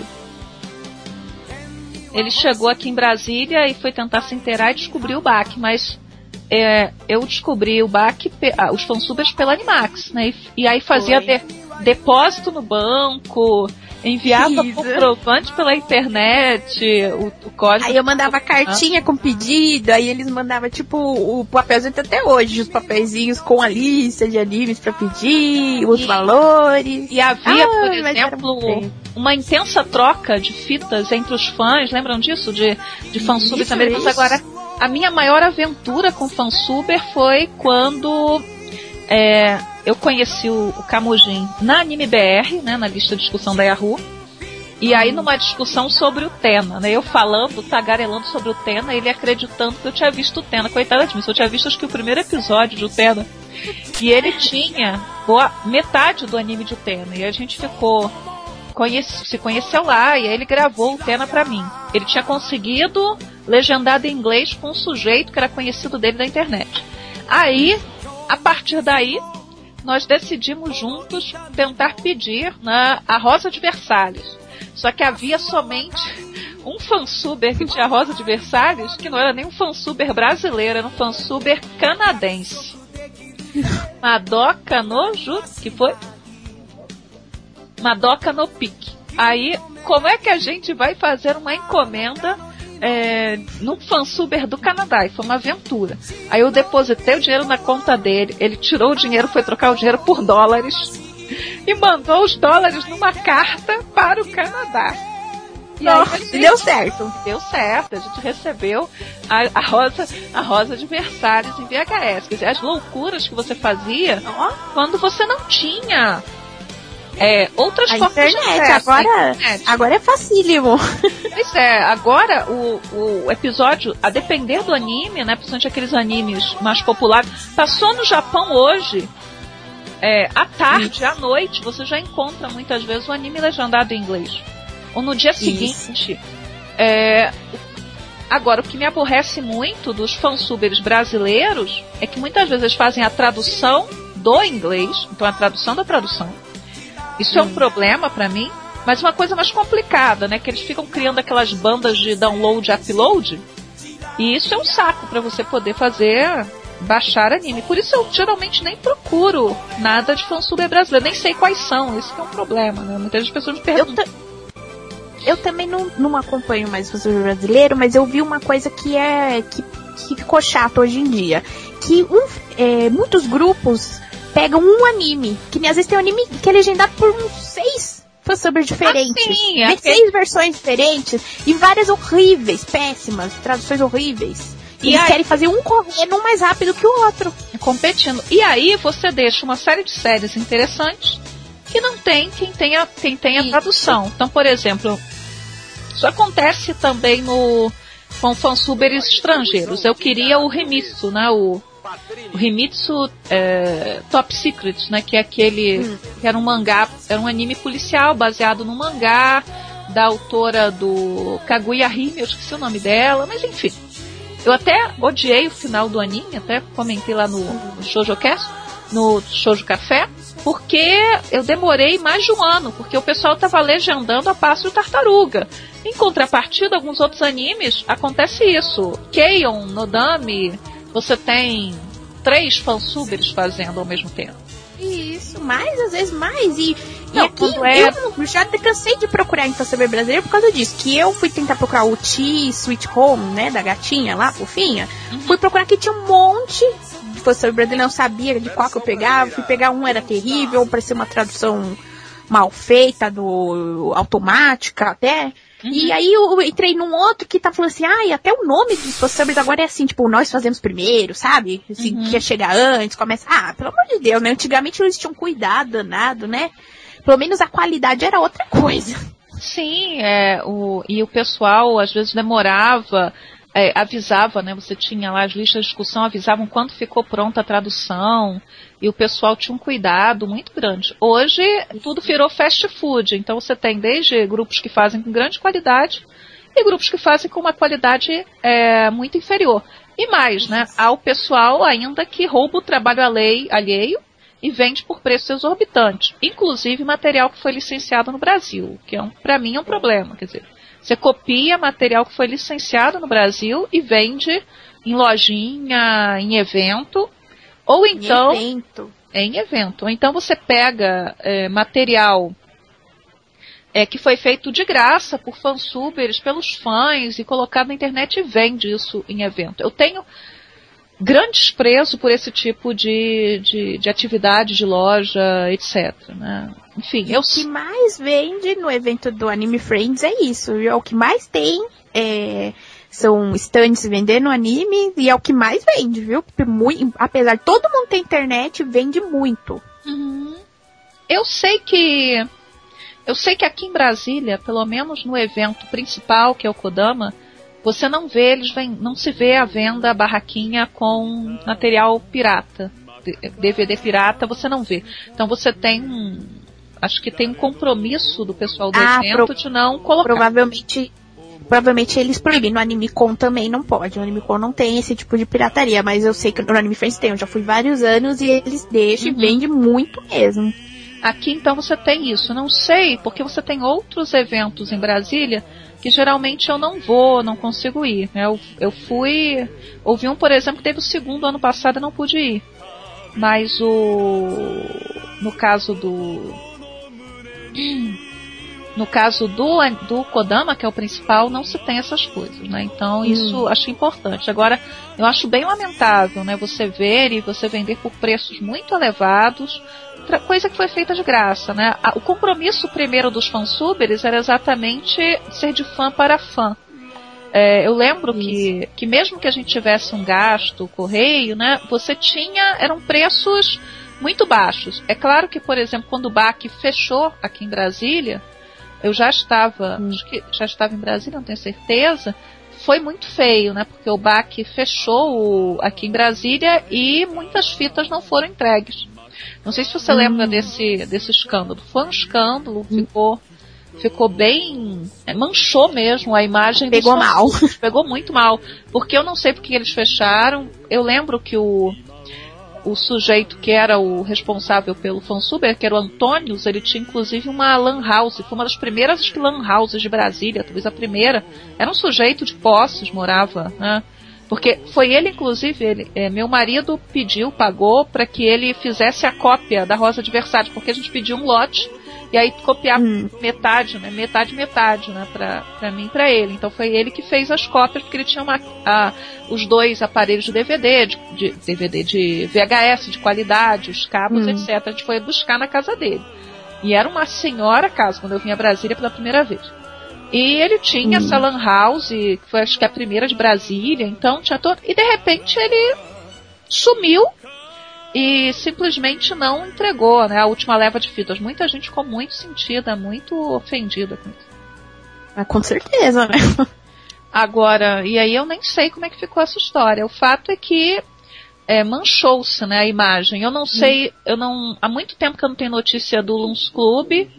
Ele chegou aqui em Brasília e foi tentar se inteirar e descobriu o B A C, mas. É, eu descobri o B A C, ah, os fansubbers pela Animax, né? E, e aí fazia de, depósito no banco, enviava comprovante pela internet, o, o código. Aí eu mandava cartinha com pedido, aí eles mandavam tipo o papelzinho até hoje, os papeizinhos com a lista de animes pra pedir, os e, valores. E havia, ah, por exemplo, uma intensa troca de fitas entre os fãs, lembram disso? De, de fansubs americanos. Agora, a minha maior aventura com fansubber foi quando é, eu conheci o, o Camujin na Anime B R, né, na lista de discussão da Yahoo. E aí numa discussão sobre o Tena, né, eu falando, tagarelando sobre o Tena, ele acreditando que eu tinha visto o Tena. Coitada de mim, eu tinha visto acho que o primeiro episódio do Tena. E ele tinha boa, metade do anime de Tena. E a gente ficou... Conhece, se conheceu lá, e aí ele gravou o Tena pra mim. Ele tinha conseguido legendado em inglês com um sujeito que era conhecido dele da internet. Aí, a partir daí, nós decidimos juntos tentar pedir na, a Rosa de Versalhes. Só que havia somente um fansubber que tinha a Rosa de Versalhes, que não era nem um fansubber brasileiro, era um fansubber canadense. Madoka no Ju, que foi... Madoka no Pique. Aí, como é que a gente vai fazer uma encomenda é, num fansubber do Canadá? E foi uma aventura. Aí eu depositei o dinheiro na conta dele, ele tirou o dinheiro, foi trocar o dinheiro por dólares e mandou os dólares numa carta para o Canadá. E Nossa, aí gente, deu certo. Deu certo, a gente recebeu a, a, rosa, a rosa de Versalhes em V H S. Quer dizer, as loucuras que você fazia oh. quando você não tinha... É, outras a formas internet, de acesso, agora, internet. Agora é facílimo. Pois é, agora o, o episódio, a depender do anime, né, principalmente aqueles animes mais populares, passou no Japão hoje, É, à tarde, à noite, você já encontra muitas vezes o anime legendado em inglês. Ou no dia seguinte. É, agora, o que me aborrece muito dos fansubers brasileiros é que muitas vezes eles fazem a tradução do inglês, então a tradução da tradução. Isso hum. é um problema pra mim, mas uma coisa mais complicada, né? Que eles ficam criando aquelas bandas de download e upload, e isso é um saco pra você poder fazer... baixar anime. Por isso eu geralmente nem procuro nada de fansuber brasileiro. Nem sei quais são. Isso que é um problema, né? Muitas pessoas me perguntam. Eu, eu também não, não acompanho mais fansuber brasileiro, mas eu vi uma coisa que é que, que ficou chato hoje em dia. Que um, é, muitos grupos pegam um anime. Que às vezes tem um anime que é legendado por uns seis fansubers diferentes. Ah, sim, é seis aquele... versões diferentes. E várias horríveis, péssimas, traduções horríveis. E eles aí, querem fazer um correndo um mais rápido que o outro. Competindo. E aí você deixa uma série de séries interessantes que não tem quem tenha, quem tenha tradução. Então, por exemplo, isso acontece também no, com fansubers estrangeiros. Eu queria o Remitsu, né? O, o Remitsu é, Top Secret, né? Que é aquele... Hum. Que era um mangá, era um anime policial baseado no mangá da autora do Kaguya Hime, eu esqueci o nome dela, mas enfim. Eu até odiei o final do anime, até comentei lá no, no ShoujoCast, no Shoujo Café, porque eu demorei mais de um ano, porque o pessoal estava legendando a Pássaro Tartaruga. Em contrapartida, alguns outros animes, acontece isso. Keion, Nodame, você tem três fansubers fazendo ao mesmo tempo. Isso, mais, às vezes mais, e... Não, e aqui é... eu já cansei de procurar em fansuber brasileiro por causa disso, que eu fui tentar procurar o T Sweet Home, né, da gatinha lá, fofinha, uhum. Fui procurar que tinha um monte de fansuber brasileiro, não sabia de qual que eu pegava, fui pegar um, era terrível, parecia uma tradução mal feita, do automática até, uhum. E aí eu entrei num outro que tá falando assim, ah, e até o nome dos fansubers agora é assim, tipo, nós fazemos primeiro, sabe? Assim, uhum. Quer chegar antes, começa, ah, pelo amor de Deus, né, antigamente eles tinham cuidado danado, né? Pelo menos a qualidade era outra coisa. Sim, é, o, e o pessoal às vezes demorava, é, avisava, né? Você tinha lá as listas de discussão, avisavam quando ficou pronta a tradução, e o pessoal tinha um cuidado muito grande. Hoje tudo virou fast food, então você tem desde grupos que fazem com grande qualidade e grupos que fazem com uma qualidade é, muito inferior. E mais, né? Há o pessoal ainda que rouba o trabalho alheio e vende por preço exorbitante, inclusive material que foi licenciado no Brasil, que é um, para mim é um problema, quer dizer, você copia material que foi licenciado no Brasil e vende em lojinha, em evento, ou então... Em evento. É, em evento. Ou então você pega é, material é, que foi feito de graça por fansubers, pelos fãs, e colocado na internet e vende isso em evento. Eu tenho grande desprezo por esse tipo de, de, de atividade de loja, etcétera. Né? Enfim, eu... O que mais vende no evento do Anime Friends é isso. É o que mais tem, é, são stands vendendo anime, e é o que mais vende, viu? Muito, apesar de todo mundo ter internet, vende muito. Uhum. Eu sei que... Eu sei que aqui em Brasília, pelo menos no evento principal, que é o Kodama, você não vê, eles vêm, não se vê a venda barraquinha com material pirata, D V D pirata, você não vê. Então você tem um, acho que tem um compromisso do pessoal do ah, evento pro, de não colocar. Provavelmente, provavelmente eles proíbem. No AnimeCon também não pode. No AnimeCon não tem esse tipo de pirataria, mas eu sei que no Anime Friends tem. Eu já fui vários anos e eles deixam uhum. E vende muito mesmo. Aqui então você tem isso. Não sei, porque você tem outros eventos em Brasília que geralmente eu não vou, não consigo ir. Eu, eu fui... Houve um, por exemplo, que teve o segundo ano passado e não pude ir. Mas o... No caso do... No caso do, do Kodama, que é o principal, não se tem essas coisas, né? Então, isso hum. acho importante. Agora, eu acho bem lamentável, né? Você ver e você vender por preços muito elevados, coisa que foi feita de graça, né? O compromisso primeiro dos fansubers era exatamente ser de fã para fã. É, eu lembro que, que mesmo que a gente tivesse um gasto, correio, né? Você tinha, eram preços muito baixos. É claro que, por exemplo, quando o B A C fechou aqui em Brasília, eu já estava, hum. acho que já estava em Brasília, não tenho certeza, foi muito feio, né? Porque o B A C fechou o, aqui em Brasília e muitas fitas não foram entregues. Não sei se você hum. lembra desse, desse escândalo. Foi um escândalo, hum. ficou, ficou bem... manchou mesmo a imagem. Pegou mal. Pegou muito mal. Porque eu não sei porque eles fecharam. Eu lembro que o... o sujeito que era o responsável pelo Fansuber, que era o Antônios, ele tinha inclusive uma lan house, foi uma das primeiras acho que, lan houses de Brasília, talvez a primeira. Era um sujeito de Poços, morava, né? Porque foi ele, inclusive, ele, é, meu marido pediu, pagou para que ele fizesse a cópia da Rosa de Versalhes, porque a gente pediu um lote, e aí copiar hum. metade, né? Metade, metade, né? Pra, pra mim e pra ele. Então foi ele que fez as cópias, porque ele tinha uma, a, os dois aparelhos de D V D, de, de D V D de V H S, de qualidade, os cabos, hum. etcétera. A gente foi buscar na casa dele. E era uma senhora casa, quando eu vim a Brasília pela primeira vez. E ele tinha hum. essa lan house, que foi acho que a primeira de Brasília, então tinha todo... E de repente ele sumiu e simplesmente não entregou, né, a última leva de fitas. Muita gente ficou muito sentida, muito ofendida com isso. Ah, com certeza, né? Agora, e aí eu nem sei como é que ficou essa história. O fato é que é, manchou-se, né, a imagem. Eu não sei, hum. eu não... Há muito tempo que eu não tenho notícia do Luns Clube.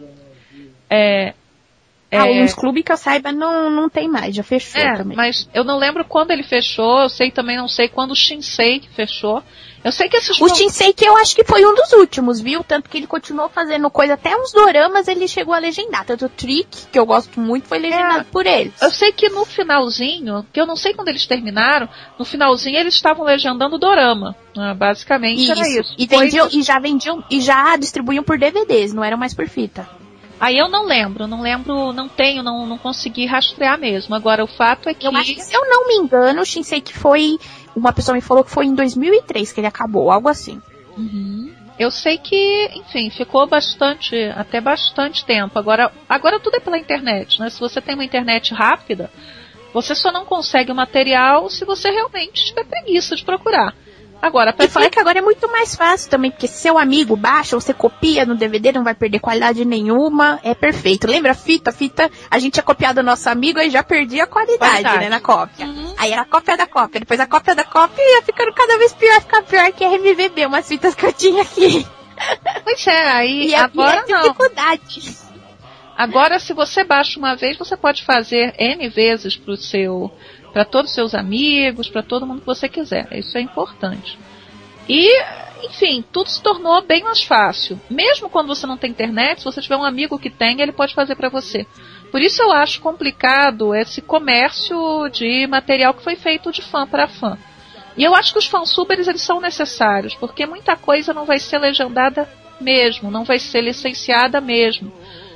É... Ah, o Luns Clube que eu saiba não, não tem mais, já fechou é, também. Mas eu não lembro quando ele fechou, eu sei também, não sei quando o Shinsei fechou. Eu sei que esses... O Shinsei que eu acho que foi um dos últimos, viu? Tanto que ele continuou fazendo coisa, até uns doramas ele chegou a legendar. Tanto o Trick, que eu gosto muito, foi legendado é, por eles. Eu sei que no finalzinho, que eu não sei quando eles terminaram, no finalzinho eles estavam legendando dorama. Né? Basicamente isso. Era isso. E, vendiam, e já vendiam, e já distribuíam por D V Ds, não eram mais por fita. Aí eu não lembro, não lembro, não tenho, não, não consegui rastrear mesmo. Agora, o fato é que... Eu acho que, se eu não me engano, o Shinsei que foi... Uma pessoa me falou que foi em dois mil e três que ele acabou, algo assim. Uhum. Eu sei que, enfim, ficou bastante, até bastante tempo. Agora, agora tudo é pela internet, né? Se você tem uma internet rápida, você só não consegue o material se você realmente tiver preguiça de procurar. Agora, e fora que agora é muito mais fácil também, porque se seu amigo baixa, você copia no D V D, não vai perder qualidade nenhuma, é perfeito. Lembra a fita? A fita, a gente tinha copiado o nosso amigo e já perdia a qualidade, qualidade. né, na cópia. Uhum. Aí era a cópia da cópia, depois a cópia da cópia ia ficando cada vez pior, ficar pior que a R M V B, umas fitas que eu tinha aqui. Pois é, aí e agora não. dificuldade. Agora, se você baixa uma vez, você pode fazer N vezes pro seu... para todos os seus amigos, para todo mundo que você quiser. Isso é importante. E, enfim, tudo se tornou bem mais fácil. Mesmo quando você não tem internet, se você tiver um amigo que tem, ele pode fazer para você. Por isso eu acho complicado esse comércio de material que foi feito de fã para fã. E eu acho que os fansubers, eles são necessários, porque muita coisa não vai ser legendada mesmo, não vai ser licenciada mesmo.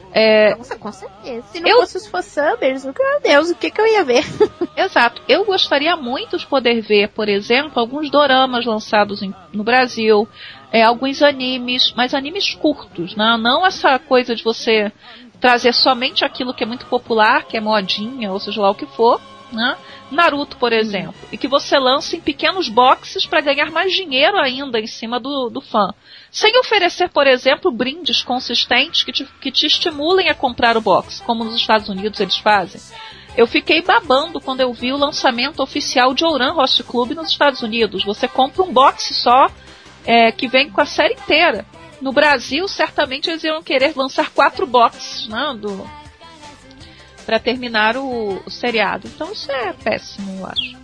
É, Nossa, com certeza. Se não eu, fosse os fansubers, meu Deus, o que, que eu ia ver? Exato. Eu gostaria muito de poder ver, por exemplo, alguns doramas lançados em, no Brasil, é, alguns animes, mas animes curtos, né? Não essa coisa de você trazer somente aquilo que é muito popular, que é modinha, ou seja lá o que for, né? Naruto, por exemplo, hum. e que você lança em pequenos boxes para ganhar mais dinheiro ainda em cima do, do fã. Sem oferecer, por exemplo, brindes consistentes que te, que te estimulem a comprar o box, como nos Estados Unidos eles fazem. Eu fiquei babando quando eu vi o lançamento oficial de Ouran Host Club nos Estados Unidos. Você compra um box só, é, que vem com a série inteira. No Brasil, certamente eles iam querer lançar quatro boxes, né, do... para terminar o, o seriado. Então isso é péssimo, eu acho.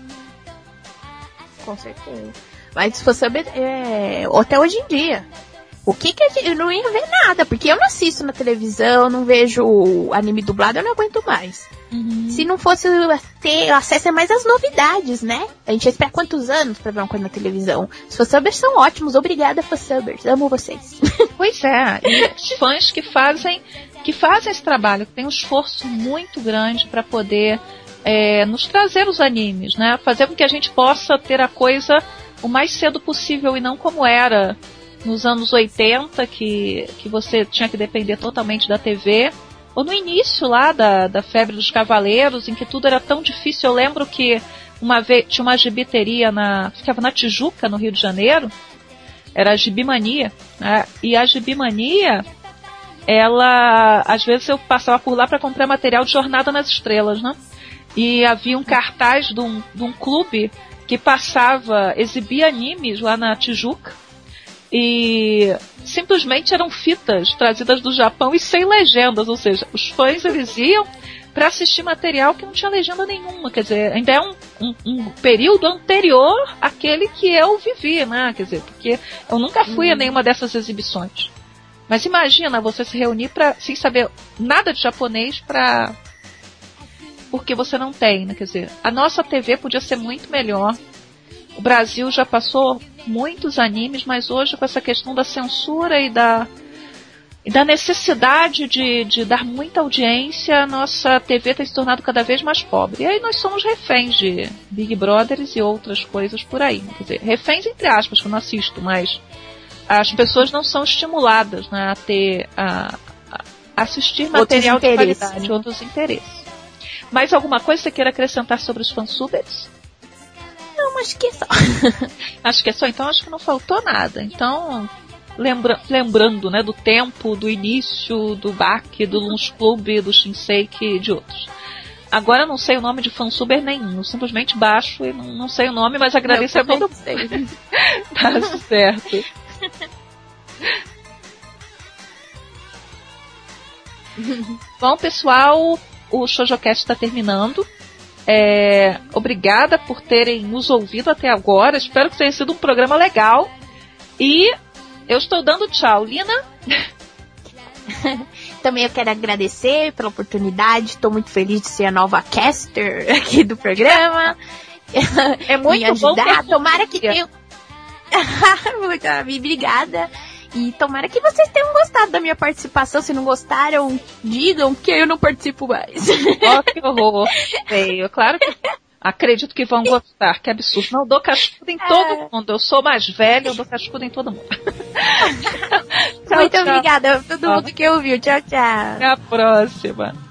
Com certeza. Mas se fosse saber, é, até hoje em dia, o que que a gente, eu não ia ver nada, porque eu não assisto na televisão, não vejo anime dublado, eu não aguento mais. Uhum. Se não fosse ter acesso a mais as novidades, né? A gente ia esperar quantos anos pra ver uma coisa na televisão? Os fansubers são ótimos, obrigada fansubers, amo vocês. Pois é, e os fãs que fazem que fazem esse trabalho, que tem um esforço muito grande para poder é, nos trazer os animes, né? Fazer com que a gente possa ter a coisa o mais cedo possível e não como era nos anos oitenta, que, que você tinha que depender totalmente da T V, ou no início lá da, da febre dos cavaleiros, em que tudo era tão difícil. Eu lembro que uma vez tinha uma gibiteria na, ficava na Tijuca, no Rio de Janeiro, era a Gibimania, né? E a Gibimania, ela, às vezes eu passava por lá para comprar material de Jornada nas Estrelas, né? e havia um cartaz de um, de um clube que passava, exibia animes lá na Tijuca, e simplesmente eram fitas trazidas do Japão e sem legendas, ou seja, os fãs eles iam para assistir material que não tinha legenda nenhuma, quer dizer, ainda é um, um, um período anterior àquele que eu vivi, né, quer dizer, porque eu nunca fui uhum. a nenhuma dessas exibições. Mas imagina você se reunir pra, sem saber nada de japonês pra... porque você não tem, né, quer dizer, a nossa T V podia ser muito melhor. O Brasil já passou muitos animes, mas hoje com essa questão da censura e da, e da necessidade de, de dar muita audiência, a nossa T V tem se tornado cada vez mais pobre. E aí nós somos reféns de Big Brothers e outras coisas por aí. Quer dizer, reféns entre aspas, que eu não assisto, mas as pessoas não são estimuladas, né, a ter a, a assistir material de qualidade, né? Outros interesses. Mais alguma coisa que você queira acrescentar sobre os fansubers? Não, acho que é só. Acho que é só, então acho que não faltou nada. Então, lembra, lembrando, né, do tempo, do início, do Baki, do Lunch Club, do Shinseiki e de outros. Agora eu não sei o nome de fansuber nenhum, eu simplesmente baixo e não, não sei o nome, mas agradeço a todo mundo. Tá certo. Bom, pessoal, o ShojoCast está terminando. É, obrigada por terem nos ouvido até agora. Espero que tenha sido um programa legal. E eu estou dando tchau. Lina? Também eu quero agradecer pela oportunidade. Estou muito feliz de ser a nova caster aqui do programa. É muito Me bom. ajudar. Tomara que tenham... Muito obrigada. E tomara que vocês tenham gostado da minha participação. Se não gostaram, digam que eu não participo mais. Oh, que horror. Feio. Claro que acredito que vão gostar. Que absurdo. Não, eu dou cascudo em todo é. mundo. Eu sou mais velha, eu dou cascudo em todo mundo. Tchau, muito tchau. Obrigada a todo mundo que ouviu. Tchau, tchau. Até a próxima.